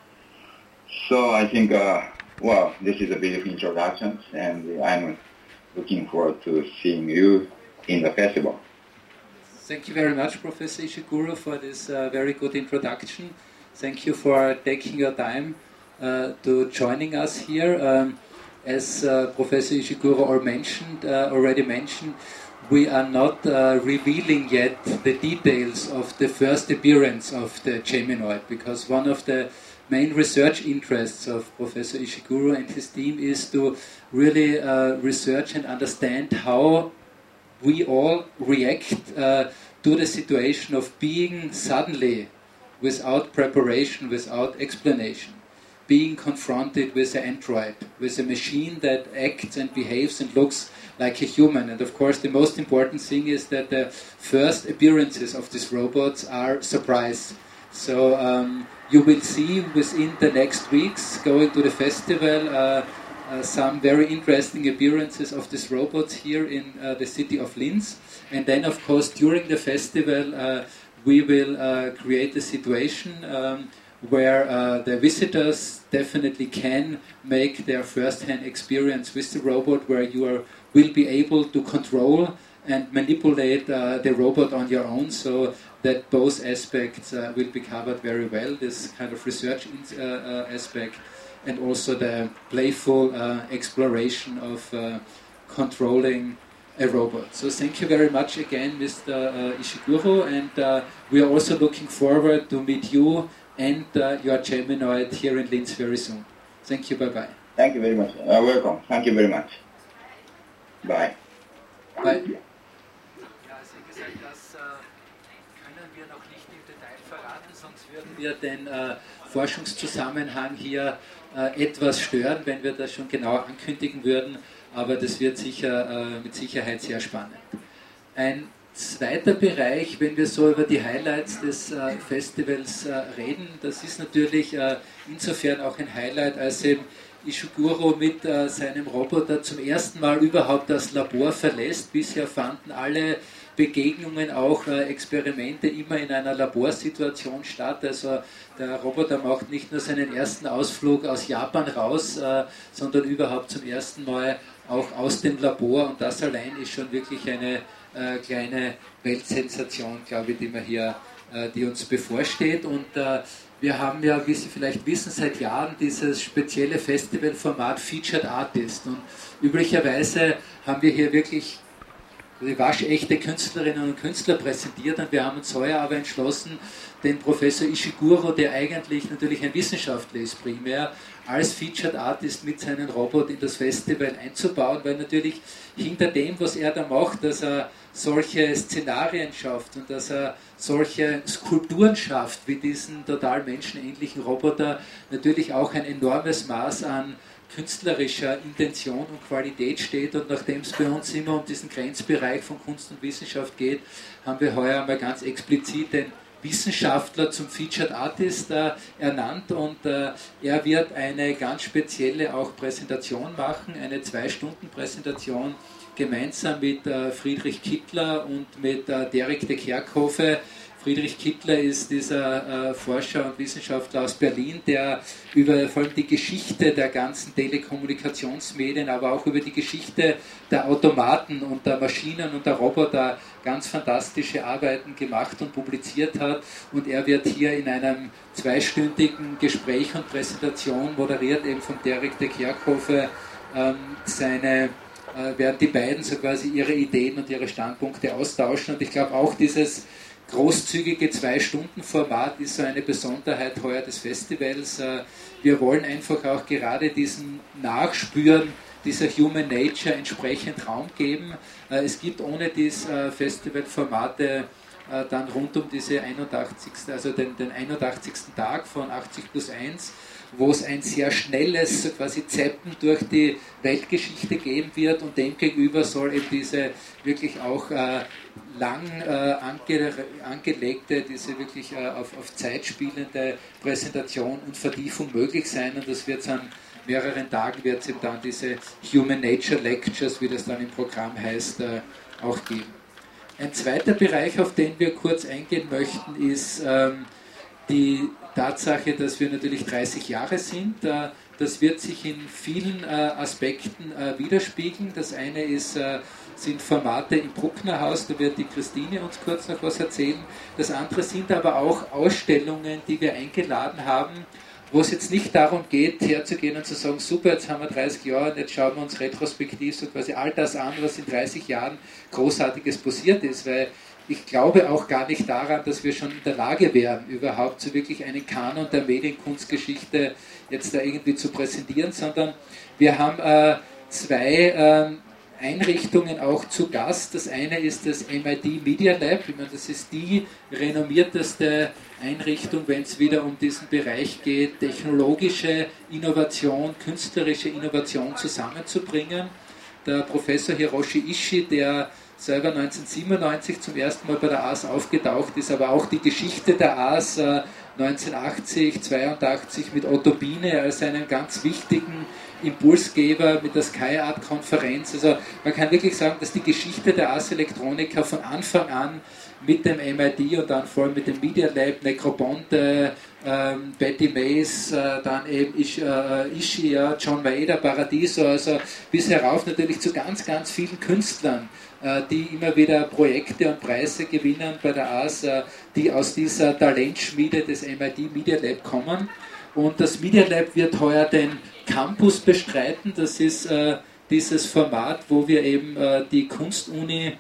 So I think, uh, well, this is a brief introduction, and I'm looking forward to seeing you in the festival. Thank you very much, Professor Ishiguro, for this uh, very good introduction. Thank you for taking your time uh, to joining us here. Um, as uh, Professor Ishiguro or mentioned, uh, already mentioned, we are not uh, revealing yet the details of the first appearance of the Geminoid, because one of the main research interests of Professor Ishiguro and his team is to really uh, research and understand how we all react uh, to the situation of being suddenly, without preparation, without explanation, being confronted with an android, with a machine that acts and behaves and looks like a human. And of course the most important thing is that the first appearances of these robots are surprise. So um, you will see within the next weeks, going to the festival, uh, Uh, some very interesting appearances of these robots here in uh, the city of Linz. And then, of course, during the festival, uh, we will uh, create a situation um, where uh, the visitors definitely can make their first-hand experience with the robot, where you are, will be able to control and manipulate uh, the robot on your own, so that both aspects uh, will be covered very well, this kind of research in, uh, uh, aspect, and also the playful uh, exploration of uh, controlling a robot. So thank you very much again, Mister Uh, Ishiguro, and uh, we are also looking forward to meet you and uh, your Geminoid here in Linz very soon. Thank you, bye-bye. Thank you very much. Uh, welcome. Thank you very much. Bye. Bye. Ja, also wie gesagt, das äh, können wir noch nicht im Detail verraten, sonst würden wir den äh, Forschungszusammenhang hier äh, etwas stören, wenn wir das schon genauer ankündigen würden, aber das wird sicher äh, mit Sicherheit sehr spannend. Ein zweiter Bereich, wenn wir so über die Highlights des äh, Festivals äh, reden, das ist natürlich äh, insofern auch ein Highlight, als eben Ishiguro mit äh, seinem Roboter zum ersten Mal überhaupt das Labor verlässt. Bisher fanden alle Begegnungen, auch äh, Experimente immer in einer Laborsituation statt. Also der Roboter macht nicht nur seinen ersten Ausflug aus Japan raus, äh, sondern überhaupt zum ersten Mal auch aus dem Labor. Und das allein ist schon wirklich eine äh, kleine Weltsensation, glaube ich, die, wir hier, äh, die uns bevorsteht. Und äh, wir haben ja, wie Sie vielleicht wissen, seit Jahren dieses spezielle Festivalformat Featured Artist. Und üblicherweise haben wir hier wirklich die waschechte Künstlerinnen und Künstler präsentiert, und wir haben uns heuer aber entschlossen, den Professor Ishiguro, der eigentlich natürlich ein Wissenschaftler ist primär, als Featured Artist mit seinem Robot in das Festival einzubauen, weil natürlich hinter dem, was er da macht, dass er solche Szenarien schafft und dass er solche Skulpturen schafft, wie diesen total menschenähnlichen Roboter, natürlich auch ein enormes Maß an künstlerischer Intention und Qualität steht. Und nachdem es bei uns immer um diesen Grenzbereich von Kunst und Wissenschaft geht, haben wir heuer mal ganz explizit den Wissenschaftler zum Featured Artist äh, ernannt, und äh, er wird eine ganz spezielle auch Präsentation machen, eine zwei-Stunden-Präsentation gemeinsam mit äh, Friedrich Kittler und mit äh, Derek de Kerkhove. Friedrich Kittler ist dieser äh, Forscher und Wissenschaftler aus Berlin, der über vor allem die Geschichte der ganzen Telekommunikationsmedien, aber auch über die Geschichte der Automaten und der Maschinen und der Roboter ganz fantastische Arbeiten gemacht und publiziert hat. Und er wird hier in einem zweistündigen Gespräch und Präsentation, moderiert eben von Derek de Kerkhove, ähm, seine äh, werden die beiden so quasi ihre Ideen und ihre Standpunkte austauschen. Und ich glaube auch dieses großzügige Zwei-Stunden-Format ist so eine Besonderheit heuer des Festivals. Wir wollen einfach auch gerade diesen Nachspüren dieser Human Nature entsprechend Raum geben. Es gibt ohne diese Festivalformate dann rund um diese einundachtzigsten also den, den einundachtzigsten Tag von achtzig plus eins, wo es ein sehr schnelles so quasi Zappen durch die Weltgeschichte geben wird, und demgegenüber soll eben diese wirklich auch äh, lang äh, ange, angelegte, diese wirklich äh, auf, auf Zeit spielende Präsentation und Vertiefung möglich sein, und das wird an mehreren Tagen wird es eben dann diese Human Nature Lectures, wie das dann im Programm heißt, äh, auch geben. Ein zweiter Bereich, auf den wir kurz eingehen möchten, ist ähm, die Tatsache, dass wir natürlich dreißig Jahre sind. Äh, das wird sich in vielen äh, Aspekten äh, widerspiegeln. Das eine ist, äh, sind Formate im Brucknerhaus, da wird die Christine uns kurz noch was erzählen. Das andere sind aber auch Ausstellungen, die wir eingeladen haben, wo es jetzt nicht darum geht, herzugehen und zu sagen, super, jetzt haben wir dreißig Jahre und jetzt schauen wir uns retrospektiv so quasi all das an, was in dreißig Jahren Großartiges passiert ist, weil ich glaube auch gar nicht daran, dass wir schon in der Lage wären, überhaupt so wirklich einen Kanon der Medienkunstgeschichte jetzt da irgendwie zu präsentieren, sondern wir haben äh, zwei äh, Einrichtungen auch zu Gast. Das eine ist das M I T Media Lab. Ich meine, das ist die renommierteste Einrichtung, wenn es wieder um diesen Bereich geht, technologische Innovation, künstlerische Innovation zusammenzubringen. Der Professor Hiroshi Ishii, der selber neunzehnhundertsiebenundneunzig zum ersten Mal bei der A S aufgetaucht ist, aber auch die Geschichte der A S äh, neunzehnhundertachtzig, zweiundachtzig mit Otto Biene als einen ganz wichtigen Impulsgeber mit der SkyArt-Konferenz. Also man kann wirklich sagen, dass die Geschichte der Ars Electronica von Anfang an mit dem M I T und dann vor allem mit dem Media Lab, Necrobonte, ähm, Betty Mays, äh, dann eben Ish, äh, Ishii, ja, John Maeda, Paradiso, also bis herauf natürlich zu ganz, ganz vielen Künstlern, äh, die immer wieder Projekte und Preise gewinnen bei der A S, äh, die aus dieser Talentschmiede des M I T Media Lab kommen. Und das Media Lab wird heuer den Campus bestreiten. Das ist äh, dieses Format, wo wir eben äh, die Kunstuni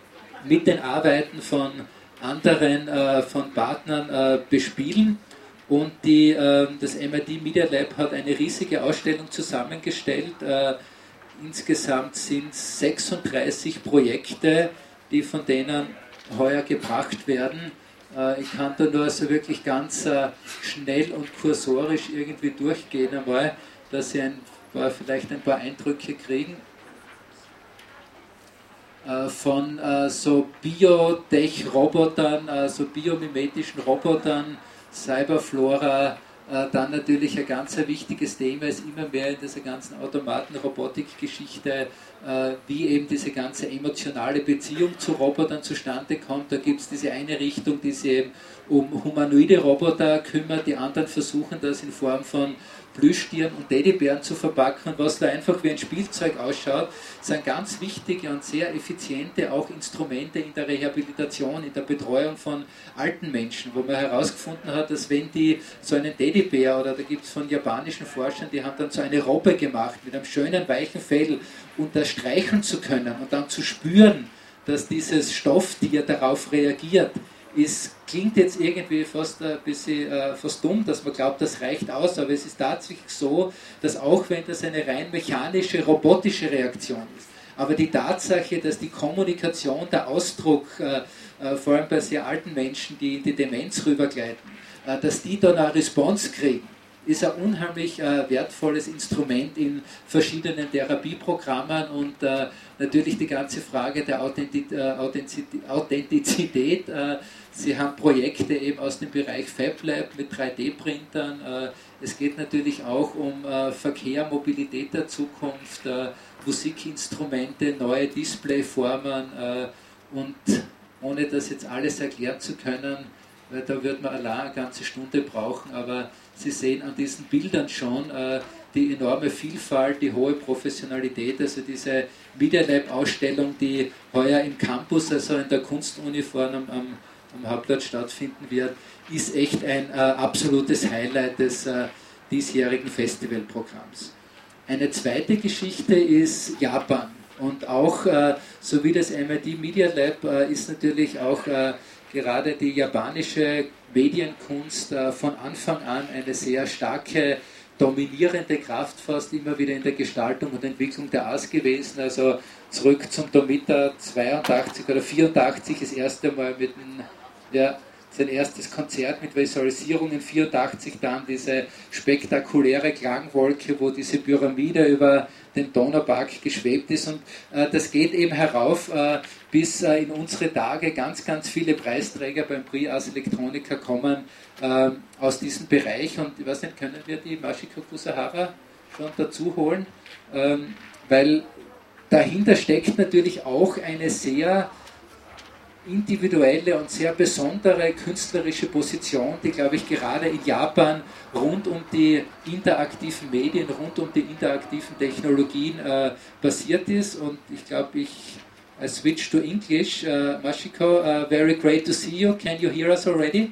mit den Arbeiten von anderen, äh, von Partnern äh, bespielen. Und die, äh, das M I T Media Lab hat eine riesige Ausstellung zusammengestellt. Äh, insgesamt sind es sechsunddreißig Projekte, die von denen heuer gebracht werden. Ich kann da nur also wirklich ganz äh, schnell und kursorisch irgendwie durchgehen einmal, dass Sie ein paar, vielleicht ein paar Eindrücke kriegen. Äh, von äh, so Biotech-Robotern, äh, so biomimetischen Robotern, Cyberflora, äh, dann natürlich ein ganz wichtiges Thema ist immer mehr in dieser ganzen Automaten-Robotik-Geschichte, äh, wie eben diese ganze emotionale Beziehung zu Robotern zustande kommt. Da gibt es diese eine Richtung, die sich eben um humanoide Roboter kümmert, die anderen versuchen das in Form von Plüschtieren und Teddybären zu verpacken, und was da einfach wie ein Spielzeug ausschaut, sind ganz wichtige und sehr effiziente auch Instrumente in der Rehabilitation, in der Betreuung von alten Menschen, wo man herausgefunden hat, dass wenn die so einen Teddybär, oder da gibt es von japanischen Forschern, die haben dann so eine Robbe gemacht mit einem schönen weichen Fell, und das streicheln zu können und dann zu spüren, dass dieses Stofftier darauf reagiert, ist, klingt jetzt irgendwie fast ein bisschen äh, fast dumm, dass man glaubt, das reicht aus, aber es ist tatsächlich so, dass auch wenn das eine rein mechanische, robotische Reaktion ist, aber die Tatsache, dass die Kommunikation, der Ausdruck, äh, äh, vor allem bei sehr alten Menschen, die in die Demenz rübergleiten, äh, dass die dann eine Response kriegen, ist ein unheimlich äh, wertvolles Instrument in verschiedenen Therapieprogrammen, und äh, natürlich die ganze Frage der Authentiz äh, Authentizität. Authentizität äh, Sie haben Projekte eben aus dem Bereich FabLab mit drei D Printern. Äh, es geht natürlich auch um äh, Verkehr, Mobilität der Zukunft, äh, Musikinstrumente, neue Displayformen, äh, und ohne das jetzt alles erklären zu können, weil da wird man allein eine ganze Stunde brauchen, aber Sie sehen an diesen Bildern schon äh, die enorme Vielfalt, die hohe Professionalität, also diese Media Lab Ausstellung, die heuer im Campus, also in der Kunstuniform am, am, am Hauptplatz stattfinden wird, ist echt ein äh, absolutes Highlight des äh, diesjährigen Festivalprogramms. Eine zweite Geschichte ist Japan, und auch äh, so wie das M I T Media Lab äh, ist natürlich auch äh, gerade die japanische Medienkunst äh, von Anfang an eine sehr starke, dominierende Kraft fast immer wieder in der Gestaltung und Entwicklung der A S gewesen. Also zurück zum Tomita zweiundachtzig oder vierundachtzig, das erste Mal mit dem, ja, sein erstes Konzert mit Visualisierungen, vierundachtzig dann diese spektakuläre Klangwolke, wo diese Pyramide über den Donaupark geschwebt ist, und äh, das geht eben herauf äh, bis äh, in unsere Tage. Ganz, ganz viele Preisträger beim Prix Ars Electronica kommen äh, aus diesem Bereich, und ich weiß nicht, können wir die Mashiko Kusahara schon dazu holen, ähm, weil dahinter steckt natürlich auch eine sehr individuelle und sehr besondere künstlerische Position, die, glaube ich, gerade in Japan rund um die interaktiven Medien, rund um die interaktiven Technologien äh, basiert ist. Und ich glaube, ich I switch to English. Uh, Mashiko, uh, very great to see you. Can you hear us already?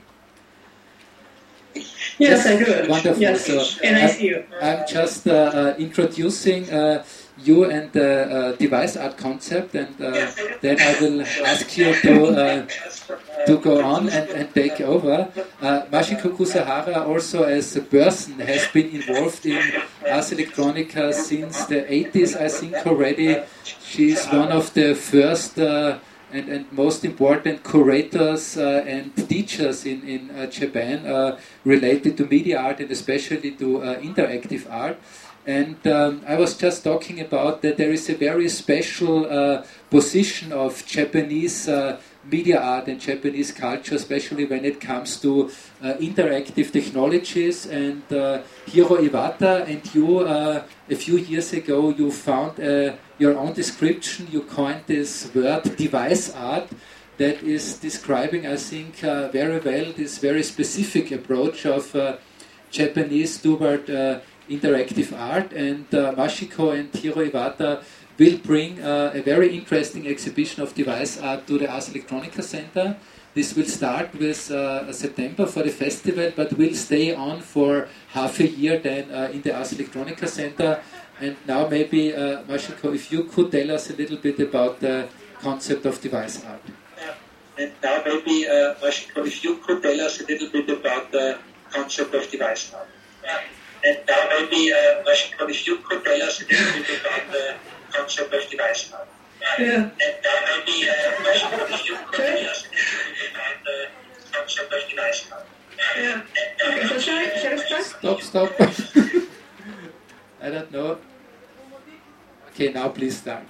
Yes, I do. Wonderful. Yes, so, and I see you. I'm just uh, uh, introducing uh, you and the uh, device art concept, and uh, then I will ask you to uh, to go on and, and take over. Uh, Mashiko Kusahara also as a person has been involved in Ars Electronica since the eighties, I think already. She's one of the first uh, and, and most important curators uh, and teachers in, in uh, Japan uh, related to media art and especially to uh, interactive art. And um, I was just talking about that there is a very special uh, position of Japanese uh, media art and Japanese culture, especially when it comes to uh, interactive technologies. And uh, Hiro Iwata and you, uh, a few years ago, you found uh, your own description. You coined this word device art that is describing, I think, uh, very well this very specific approach of uh, Japanese toward uh, interactive art. And uh, Mashiko and Hiro Iwata will bring uh, a very interesting exhibition of device art to the Ars Electronica Center. This will start with uh, September for the festival, but will stay on for half a year then uh, in the Ars Electronica Center. And now maybe, uh, Mashiko, if you could tell us a little bit about the concept of device art. And now maybe, uh, Mashiko, if you could tell us a little bit about the concept of device art. And now maybe, uh, Mashiko, if you could tell us a little bit about the concept of device art. Yeah. And now maybe, uh, Mashiko, if you could tell us a little bit about the concept of device art. Yeah. Okay, so shall I, shall I start? Stop, stop. I don't know. Okay, now please start.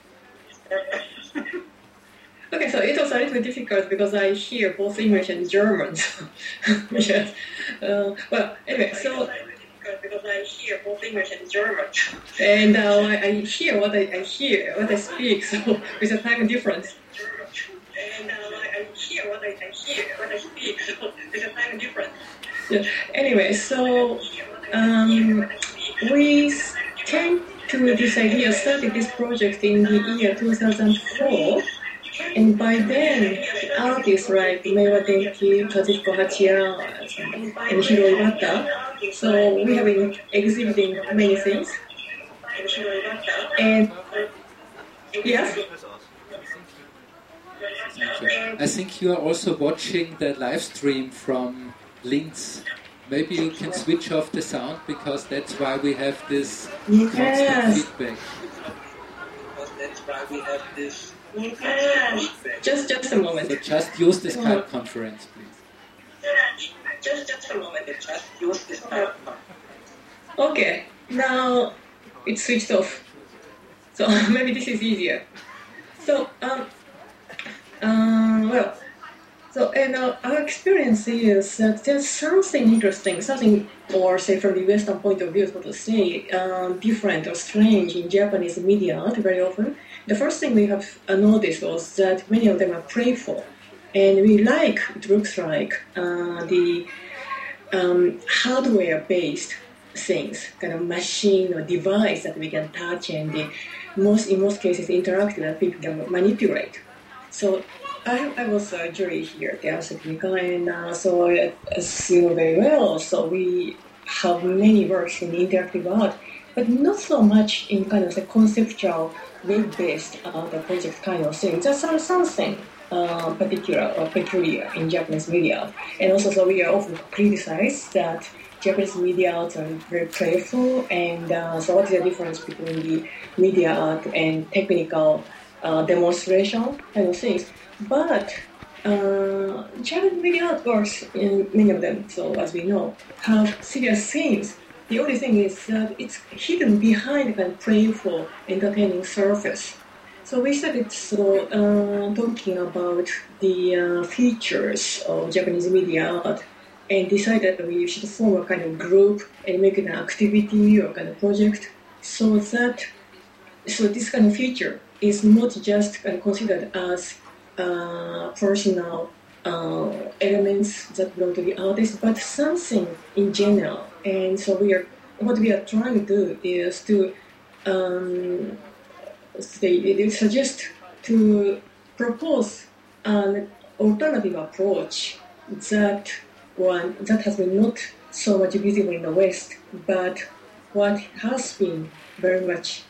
Okay, so it was a little difficult because I hear both English and German. Yes. Uh, well, anyway, so because I hear both English and German, and uh, I, I hear what I, I hear, what I speak, so with a time difference. And uh, I, I hear what I, I hear, what I speak, so with a time difference. Yeah. Anyway, so um, we came to this idea, started this project in the year two thousand four. And by then, artists like Meiwa Denki, Kazuhiko Hachiya, and Hiro Iwata, so we have been exhibiting many things. And yes? I think you are also watching the live stream from Linz. Maybe you can switch off the sound because that's why we have this constant Yes. feedback. Because that's why we have this. Yes. Just, just a moment. So just use the Skype conference, please. Just, just a moment. Just use this Skype conference. Okay. Now it's switched off. So maybe this is easier. So um, um well. So, and uh, our experience is that there's something interesting, something, or say from the Western point of view, so to say, um, different or strange in Japanese media art very often. The first thing we have uh, noticed was that many of them are playful, and we like, it looks like, uh, the um, hardware-based things, kind of machine or device that we can touch, and the most, in most cases, interactive that people can manipulate. So, I, I was a jury here at the Ars Electronica, and uh, so uh, as you know very well, so we have many works in interactive art, but not so much in kind of the conceptual, web-based art or project kind of thing. Just uh, something uh, particular or peculiar in Japanese media art. And also, so we are often criticized that Japanese media arts are very playful, and uh, so what is the difference between the media art and technical uh, demonstration kind of things? But uh, Japanese media art works in many of them, so as we know, have serious themes. The only thing is that it's hidden behind a kind of playful, entertaining surface. So we started so, uh, talking about the uh, features of Japanese media art and decided that we should form a kind of group and make it an activity or kind of project so that so this kind of feature is not just kind of considered as uh, personal uh, elements that belong to the artist, but something in general. And so we are, what we are trying to do is to um, say, they suggest to propose an alternative approach that one that has been not so much visible in the West, but what has been very much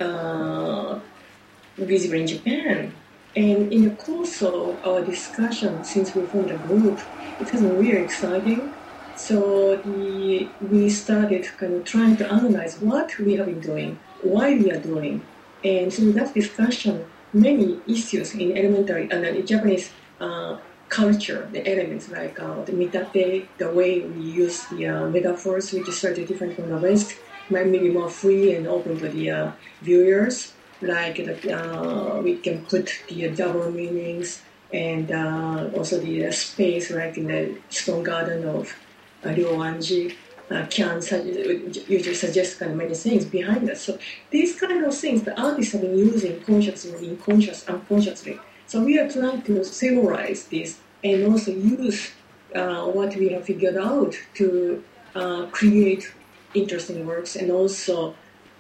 uh, visible in Japan. And in the course of our discussion, since we formed a group, it has been really exciting. So the, we started kind of trying to analyze what we have been doing, why we are doing. And through that discussion, many issues in elementary and uh, Japanese uh, culture, the elements like uh, the mitate, the way we use the uh, metaphors, which is slightly different from the West, might be more free and open to the uh, viewers. Like uh, we can put the uh, double meanings and uh, also the uh, space, like in the stone garden of uh, Ryoanji, uh, can usually suggest kind of many things behind us. So these kind of things the artists have been using consciously, unconscious, unconsciously. So we are trying to theorize this and also use uh, what we have figured out to uh, create interesting works and also,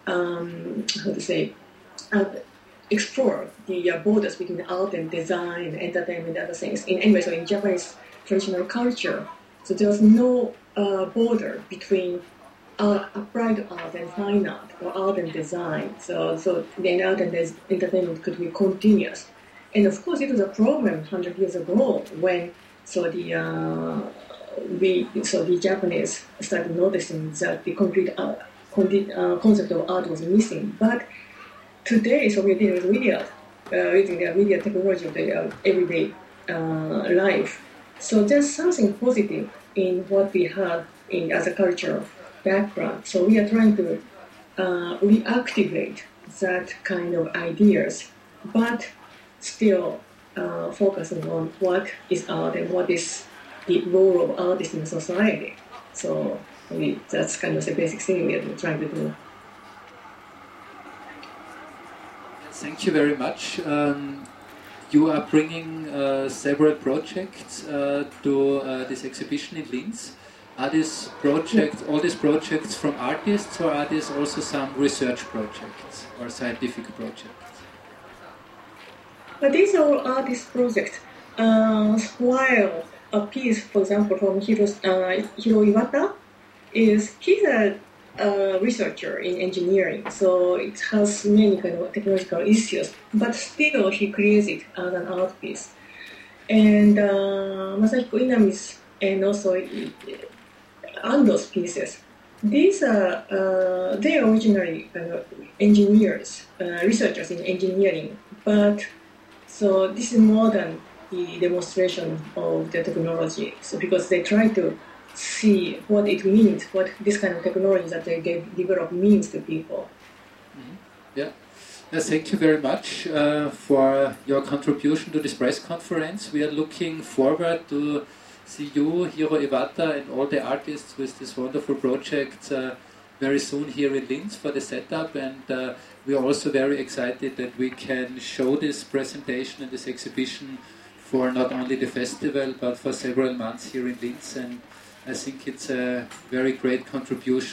um, how to say, uh, explore the uh, borders between art and design, entertainment, and other things. In anyway, so in Japanese traditional culture, so there's no uh, border between uh, applied art and fine art, or art and design. So, so the art and des- entertainment could be continuous. And of course, it was a problem one hundred years ago when so the uh, we so the Japanese started noticing that the concrete art, uh, concept of art was missing. But today, so we're dealing with media, uh, using the media technology of the uh, everyday uh, life. So there's something positive in what we have in as a cultural background. So we are trying to uh, reactivate that kind of ideas, but still uh, focusing on what is art and what is the role of artists in society. So we, that's kind of the basic thing we are trying to do. Thank you very much. Um, you are bringing uh, several projects uh, to uh, this exhibition in Linz. Are these projects, all these projects from artists, or are these also some research projects or scientific projects? But these are all artist projects. Uh, while a piece, for example, from Hiro, uh, Hiro Iwata, is he's a uh, researcher in engineering, so it has many kind of technological issues, but still he creates it as an art piece. And uh, Masahiko Inami's and also Ando's pieces, these are, uh, they are originally kind of engineers, uh, researchers in engineering, but so this is more than the demonstration of the technology. So because they try to see what it means, what this kind of technology that they develop means to people. Mm-hmm. Yeah. Uh, thank you very much uh, for your contribution to this press conference. We are looking forward to see you, Hiro Iwata, and all the artists with this wonderful project uh, very soon here in Linz for the setup, and uh, we are also very excited that we can show this presentation and this exhibition for not only the festival but for several months here in Linz, and I think it's a very great contribution